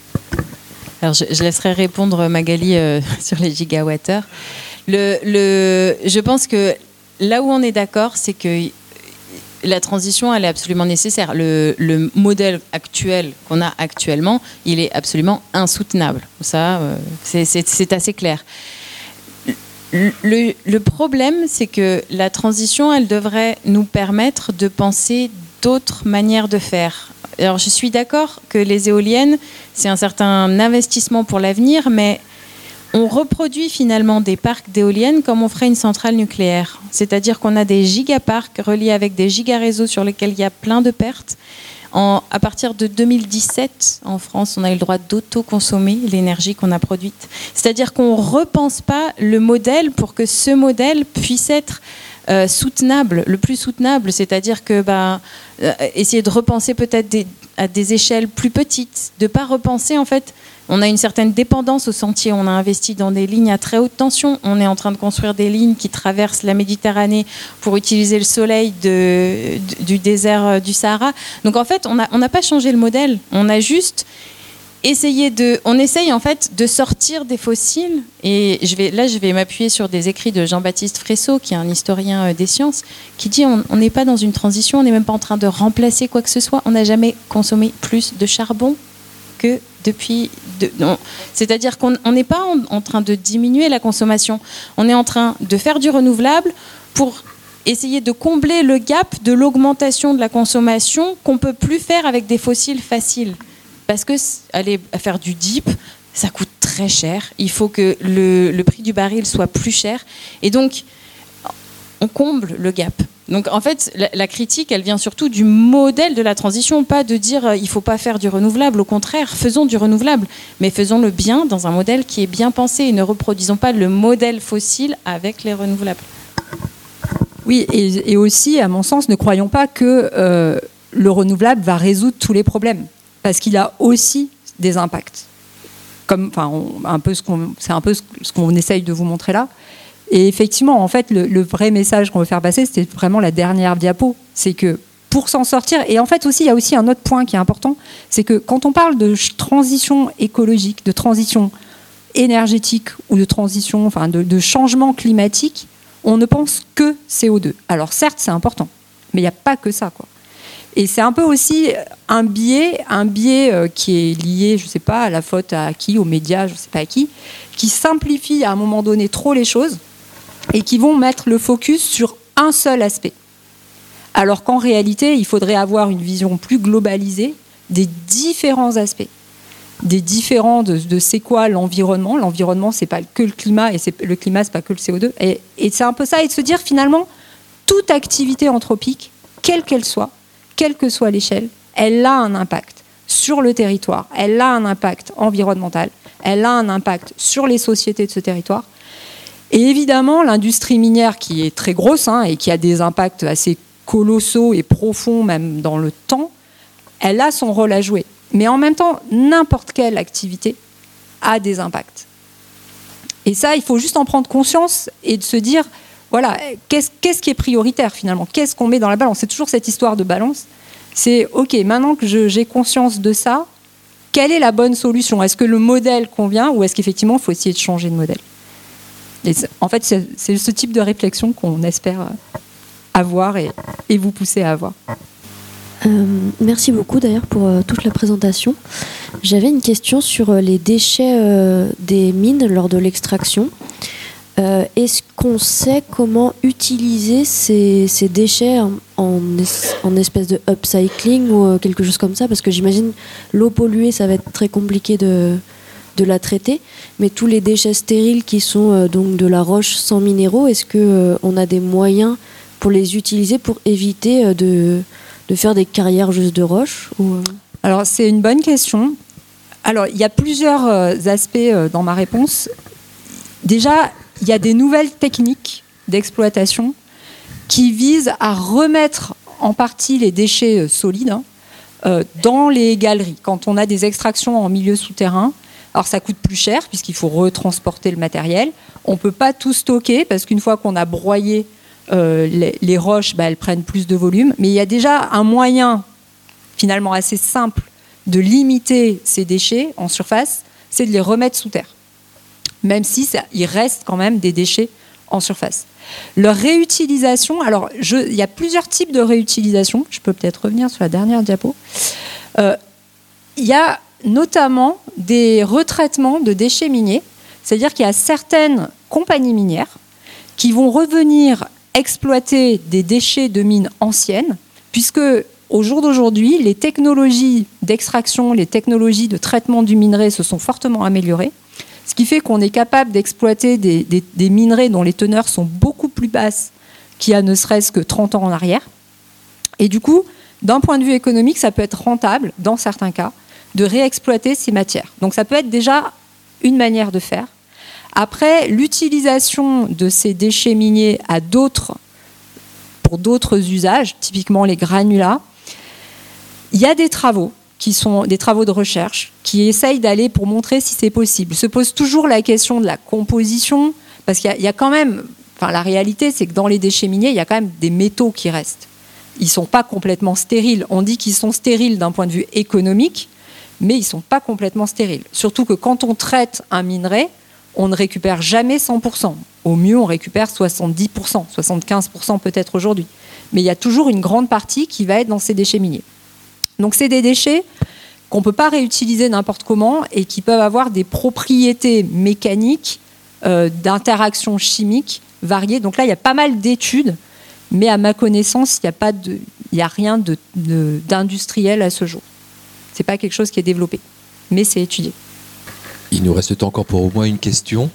Alors je, je laisserai répondre Magali euh, sur les gigawattheures. Le, le, je pense que là où on est d'accord, c'est que la transition, elle est absolument nécessaire. Le, le modèle actuel qu'on a actuellement, il est absolument insoutenable. Ça, euh, c'est, c'est, c'est assez clair. Le, le problème, c'est que la transition, elle devrait nous permettre de penser d'autres manières de faire. Alors, je suis d'accord que les éoliennes, c'est un certain investissement pour l'avenir, mais on reproduit finalement des parcs d'éoliennes comme on ferait une centrale nucléaire. C'est-à-dire qu'on a des gigaparcs reliés avec des gigaréseaux sur lesquels il y a plein de pertes. En, à partir de deux mille dix-sept, en France, on a eu le droit d'auto-consommer l'énergie qu'on a produite. C'est-à-dire qu'on ne repense pas le modèle pour que ce modèle puisse être euh, soutenable, le plus soutenable. C'est-à-dire que bah, euh, essayer de repenser peut-être des, à des échelles plus petites, de ne pas repenser en fait. On a une certaine dépendance au sentier. On a investi dans des lignes à très haute tension. On est en train de construire des lignes qui traversent la Méditerranée pour utiliser le soleil de, du désert du Sahara. Donc en fait, on n'a on n'a pas changé le modèle. On a juste essayé de... On essaye en fait de sortir des fossiles. Et je vais, là, je vais m'appuyer sur des écrits de Jean-Baptiste Fresso, qui est un historien des sciences, qui dit on n'est pas dans une transition, on n'est même pas en train de remplacer quoi que ce soit. On n'a jamais consommé plus de charbon que depuis... De, non. C'est-à-dire qu'on n'est pas en, en train de diminuer la consommation. On est en train de faire du renouvelable pour essayer de combler le gap de l'augmentation de la consommation qu'on ne peut plus faire avec des fossiles faciles. Parce que aller faire du deep, ça coûte très cher. Il faut que le, le prix du baril soit plus cher. Et donc, on comble le gap. Donc en fait, la, la critique, elle vient surtout du modèle de la transition, pas de dire euh, il ne faut pas faire du renouvelable. Au contraire, faisons du renouvelable, mais faisons-le bien dans un modèle qui est bien pensé et ne reproduisons pas le modèle fossile avec les renouvelables. Oui, et, et aussi, à mon sens, ne croyons pas que euh, le renouvelable va résoudre tous les problèmes, parce qu'il a aussi des impacts. Comme, enfin, on, un peu ce qu'on, c'est un peu ce qu'on essaye de vous montrer là. Et effectivement, en fait, le, le vrai message qu'on veut faire passer, c'était vraiment la dernière diapo. C'est que pour s'en sortir. Et en fait aussi, il y a aussi un autre point qui est important, c'est que quand on parle de transition écologique, de transition énergétique ou de transition, enfin de, de changement climatique, on ne pense que C O deux. Alors certes, c'est important, mais il n'y a pas que ça, quoi. Et c'est un peu aussi un biais, un biais euh, qui est lié, je ne sais pas, à la faute à qui, aux médias, je ne sais pas à qui, qui simplifie à un moment donné trop les choses et qui vont mettre le focus sur un seul aspect. Alors qu'en réalité, il faudrait avoir une vision plus globalisée des différents aspects, des différents de, de c'est quoi l'environnement. L'environnement, c'est pas que le climat, et c'est, le climat, c'est pas que le C O deux. Et, et c'est un peu ça, et de se dire finalement, toute activité anthropique, quelle qu'elle soit, quelle que soit l'échelle, elle a un impact sur le territoire, elle a un impact environnemental, elle a un impact sur les sociétés de ce territoire. Et évidemment, l'industrie minière, qui est très grosse hein, et qui a des impacts assez colossaux et profonds même dans le temps, elle a son rôle à jouer. Mais en même temps, n'importe quelle activité a des impacts. Et ça, il faut juste en prendre conscience et de se dire, voilà, qu'est-ce, qu'est-ce qui est prioritaire finalement ? Qu'est-ce qu'on met dans la balance ? C'est toujours cette histoire de balance. C'est, OK, maintenant que je, j'ai conscience de ça, quelle est la bonne solution ? Est-ce que le modèle convient ou est-ce qu'effectivement, il faut essayer de changer de modèle ? Et en fait, c'est, c'est ce type de réflexion qu'on espère avoir et, et vous pousser à avoir. Euh, merci beaucoup d'ailleurs pour euh, toute la présentation. J'avais une question sur euh, les déchets euh, des mines lors de l'extraction. Euh, est-ce qu'on sait comment utiliser ces, ces déchets en, en, es, en espèce de upcycling ou euh, quelque chose comme ça ? Parce que j'imagine l'eau polluée, ça va être très compliqué de, de la traiter. Mais tous les déchets stériles qui sont euh, donc de la roche sans minéraux, est-ce qu'on euh, a des moyens pour les utiliser pour éviter euh, de... de faire des carrières juste de roche ou... Alors, c'est une bonne question. Alors, il y a plusieurs euh, aspects euh, dans ma réponse. Déjà, il y a des nouvelles techniques d'exploitation qui visent à remettre en partie les déchets euh, solides hein, euh, dans les galeries. Quand on a des extractions en milieu souterrain, alors ça coûte plus cher puisqu'il faut retransporter le matériel. On ne peut pas tout stocker parce qu'une fois qu'on a broyé Euh, les, les roches, bah, elles prennent plus de volume. Mais il y a déjà un moyen, finalement assez simple, de limiter ces déchets en surface, c'est de les remettre sous terre. Même si ça, il reste quand même des déchets en surface. Leur réutilisation, alors je, il y a plusieurs types de réutilisation. Je peux peut-être revenir sur la dernière diapo. Euh, il y a notamment des retraitements de déchets miniers. C'est-à-dire qu'il y a certaines compagnies minières qui vont revenir exploiter des déchets de mines anciennes, puisque au jour d'aujourd'hui, les technologies d'extraction, les technologies de traitement du minerai se sont fortement améliorées, ce qui fait qu'on est capable d'exploiter des, des, des minerais dont les teneurs sont beaucoup plus basses qu'il y a ne serait-ce que trente ans en arrière. Et du coup, d'un point de vue économique, ça peut être rentable, dans certains cas, de réexploiter ces matières. Donc ça peut être déjà une manière de faire. Après, l'utilisation de ces déchets miniers à d'autres, pour d'autres usages, typiquement les granulats, il y a des travaux qui sont des travaux de recherche qui essayent d'aller pour montrer si c'est possible. Se pose toujours la question de la composition, parce qu'il y a, il y a quand même, enfin la réalité c'est que dans les déchets miniers, il y a quand même des métaux qui restent. Ils ne sont pas complètement stériles. On dit qu'ils sont stériles d'un point de vue économique, mais ils ne sont pas complètement stériles. Surtout que quand on traite un minerai, on ne récupère jamais cent pour cent. Au mieux, on récupère soixante-dix pour cent, soixante-quinze pour cent peut-être aujourd'hui. Mais il y a toujours une grande partie qui va être dans ces déchets miniers. Donc c'est des déchets qu'on ne peut pas réutiliser n'importe comment et qui peuvent avoir des propriétés mécaniques, euh, d'interactions chimiques variées. Donc là, il y a pas mal d'études, mais à ma connaissance, il n'y a, pas de, il n'y a rien de, de, d'industriel à ce jour. Ce n'est pas quelque chose qui est développé, mais c'est étudié. Il nous reste encore pour au moins une question.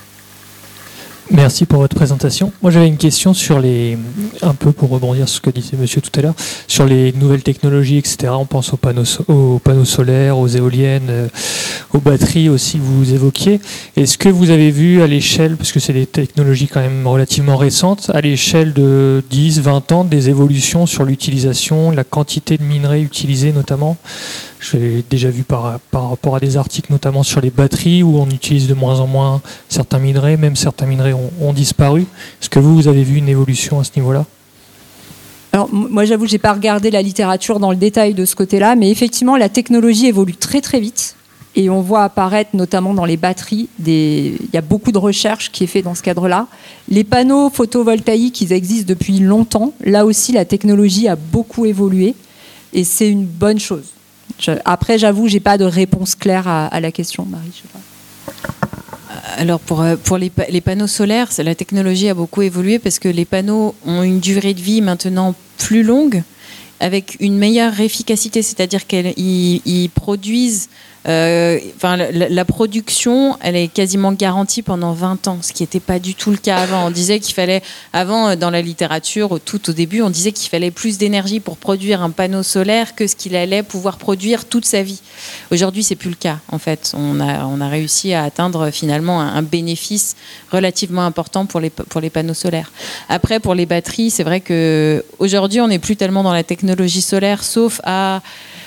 Merci pour votre présentation. Moi, j'avais une question sur les, un peu pour rebondir sur ce que disait monsieur tout à l'heure, sur les nouvelles technologies, et cetera. On pense aux panneaux, aux panneaux solaires, aux éoliennes, euh, aux batteries aussi que vous évoquiez. Est-ce que vous avez vu à l'échelle, parce que c'est des technologies quand même relativement récentes, à l'échelle de dix, vingt ans, des évolutions sur l'utilisation, la quantité de minerais utilisés notamment ? J'ai déjà vu par, par rapport à des articles, notamment sur les batteries, où on utilise de moins en moins certains minerais, même certains minerais ont, ont disparu. Est-ce que vous, vous avez vu une évolution à ce niveau-là ? Alors, moi, j'avoue, j'ai pas regardé la littérature dans le détail de ce côté-là, mais effectivement, la technologie évolue très très vite. Et on voit apparaître, notamment dans les batteries, des... il y a beaucoup de recherche qui est fait dans ce cadre-là. Les panneaux photovoltaïques, ils existent depuis longtemps. Là aussi, la technologie a beaucoup évolué et c'est une bonne chose. Je... Après, j'avoue, j'ai pas de réponse claire à, à la question, Marie. Je sais pas. Alors pour, pour les, les panneaux solaires, la technologie a beaucoup évolué parce que les panneaux ont une durée de vie maintenant plus longue, avec une meilleure efficacité, c'est-à-dire qu'ils ils produisent, euh, enfin, la, la production, elle est quasiment garantie pendant vingt ans, ce qui n'était pas du tout le cas avant. On disait qu'il fallait, avant, dans la littérature, tout au début, on disait qu'il fallait plus d'énergie pour produire un panneau solaire que ce qu'il allait pouvoir produire toute sa vie. Aujourd'hui, c'est plus le cas, en fait. On a, on a réussi à atteindre finalement un, un bénéfice relativement important pour les, pour les panneaux solaires. Après, pour les batteries, c'est vrai qu'aujourd'hui, on n'est plus tellement dans la technologie solaire, sauf à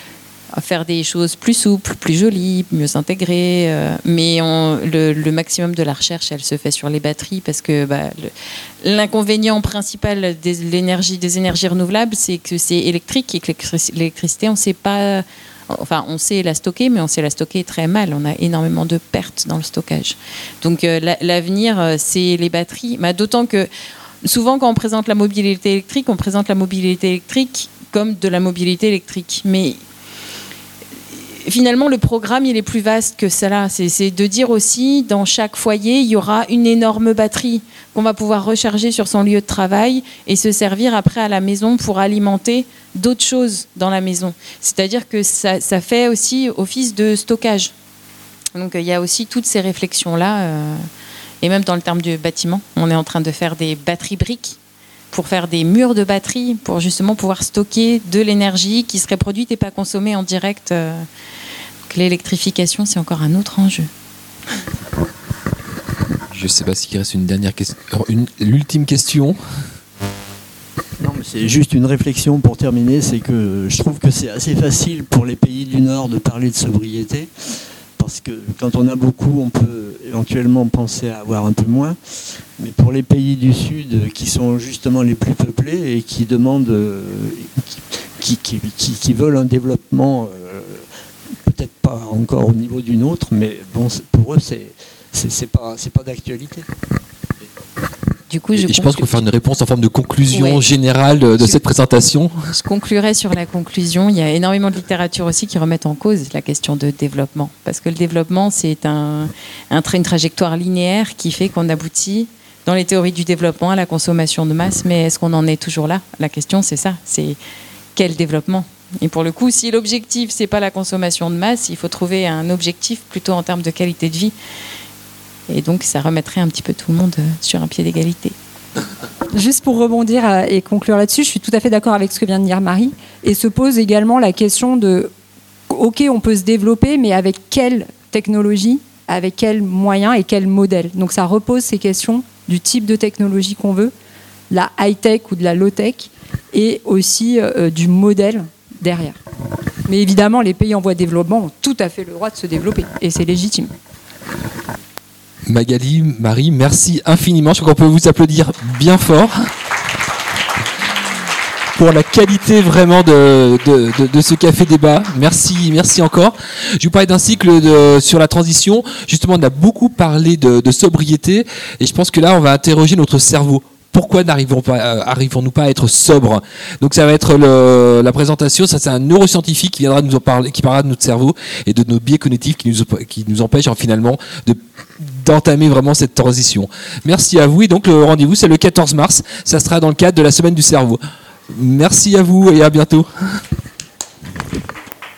à faire des choses plus souples, plus jolies, mieux intégrées. Euh, mais on, le, le maximum de la recherche, elle se fait sur les batteries parce que bah, le, l'inconvénient principal de l'énergie, des énergies renouvelables, c'est que c'est électrique et que l'électricité, on sait pas... Enfin, on sait la stocker, mais on sait la stocker très mal. On a énormément de pertes dans le stockage. Donc, euh, la, l'avenir, c'est les batteries. Bah, d'autant que souvent, quand on présente la mobilité électrique, on présente la mobilité électrique comme de la mobilité électrique. Mais finalement, le programme, il est plus vaste que cela. C'est, c'est de dire aussi, dans chaque foyer, il y aura une énorme batterie qu'on va pouvoir recharger sur son lieu de travail et se servir après à la maison pour alimenter d'autres choses dans la maison. C'est-à-dire que ça, ça fait aussi office de stockage. Donc, il y a aussi toutes ces réflexions-là. Euh, et même dans le terme du bâtiment, on est en train de faire des batteries briques pour faire des murs de batterie, pour justement pouvoir stocker de l'énergie qui serait produite et pas consommée en direct. Donc l'électrification, c'est encore un autre enjeu. Je ne sais pas s'il reste une dernière question. Une, l'ultime question. Non, mais c'est juste une réflexion pour terminer, c'est que je trouve que c'est assez facile pour les pays du Nord de parler de sobriété, parce que quand on a beaucoup, on peut éventuellement penser à avoir un peu moins. Mais pour les pays du Sud, qui sont justement les plus peuplés et qui demandent, qui, qui, qui, qui veulent un développement, euh, peut-être pas encore au niveau du nôtre, mais bon, pour eux, c'est, c'est, c'est pas, c'est pas d'actualité. Du coup, je, et je pense qu'on va faire une réponse en forme de conclusion ouais. générale de, de je, cette présentation. Je conclurai sur la conclusion. Il y a énormément de littérature aussi qui remettent en cause la question de développement. Parce que le développement, c'est un, un, une trajectoire linéaire qui fait qu'on aboutit, dans les théories du développement, à la consommation de masse. Mais est-ce qu'on en est toujours là ? La question, c'est ça. C'est quel développement ? Et pour le coup, si l'objectif, c'est pas la consommation de masse, il faut trouver un objectif plutôt en termes de qualité de vie. Et donc, ça remettrait un petit peu tout le monde sur un pied d'égalité. Juste pour rebondir et conclure là-dessus, je suis tout à fait d'accord avec ce que vient de dire Marie. Et se pose également la question de, OK, on peut se développer, mais avec quelle technologie, avec quels moyens et quel modèle ? Donc, ça repose ces questions du type de technologie qu'on veut, la high-tech ou de la low-tech, et aussi euh, du modèle derrière. Mais évidemment, les pays en voie de développement ont tout à fait le droit de se développer, et c'est légitime. Magali, Marie, merci infiniment. Je crois qu'on peut vous applaudir bien fort pour la qualité vraiment de, de, de, de ce café débat. Merci, merci encore. Je vous parlais d'un cycle de, sur la transition. Justement, on a beaucoup parlé de, de sobriété et je pense que là, on va interroger notre cerveau. Pourquoi n'arrivons pas, euh, arrivons-nous pas à être sobres ? Donc ça va être le, la présentation. Ça, c'est un neuroscientifique qui viendra nous en parler, qui parlera de notre cerveau et de nos biais cognitifs qui nous, qui nous empêchent hein, finalement de, d'entamer vraiment cette transition. Merci à vous. Et donc le rendez-vous, c'est le quatorze mars. Ça sera dans le cadre de la semaine du cerveau. Merci à vous et à bientôt.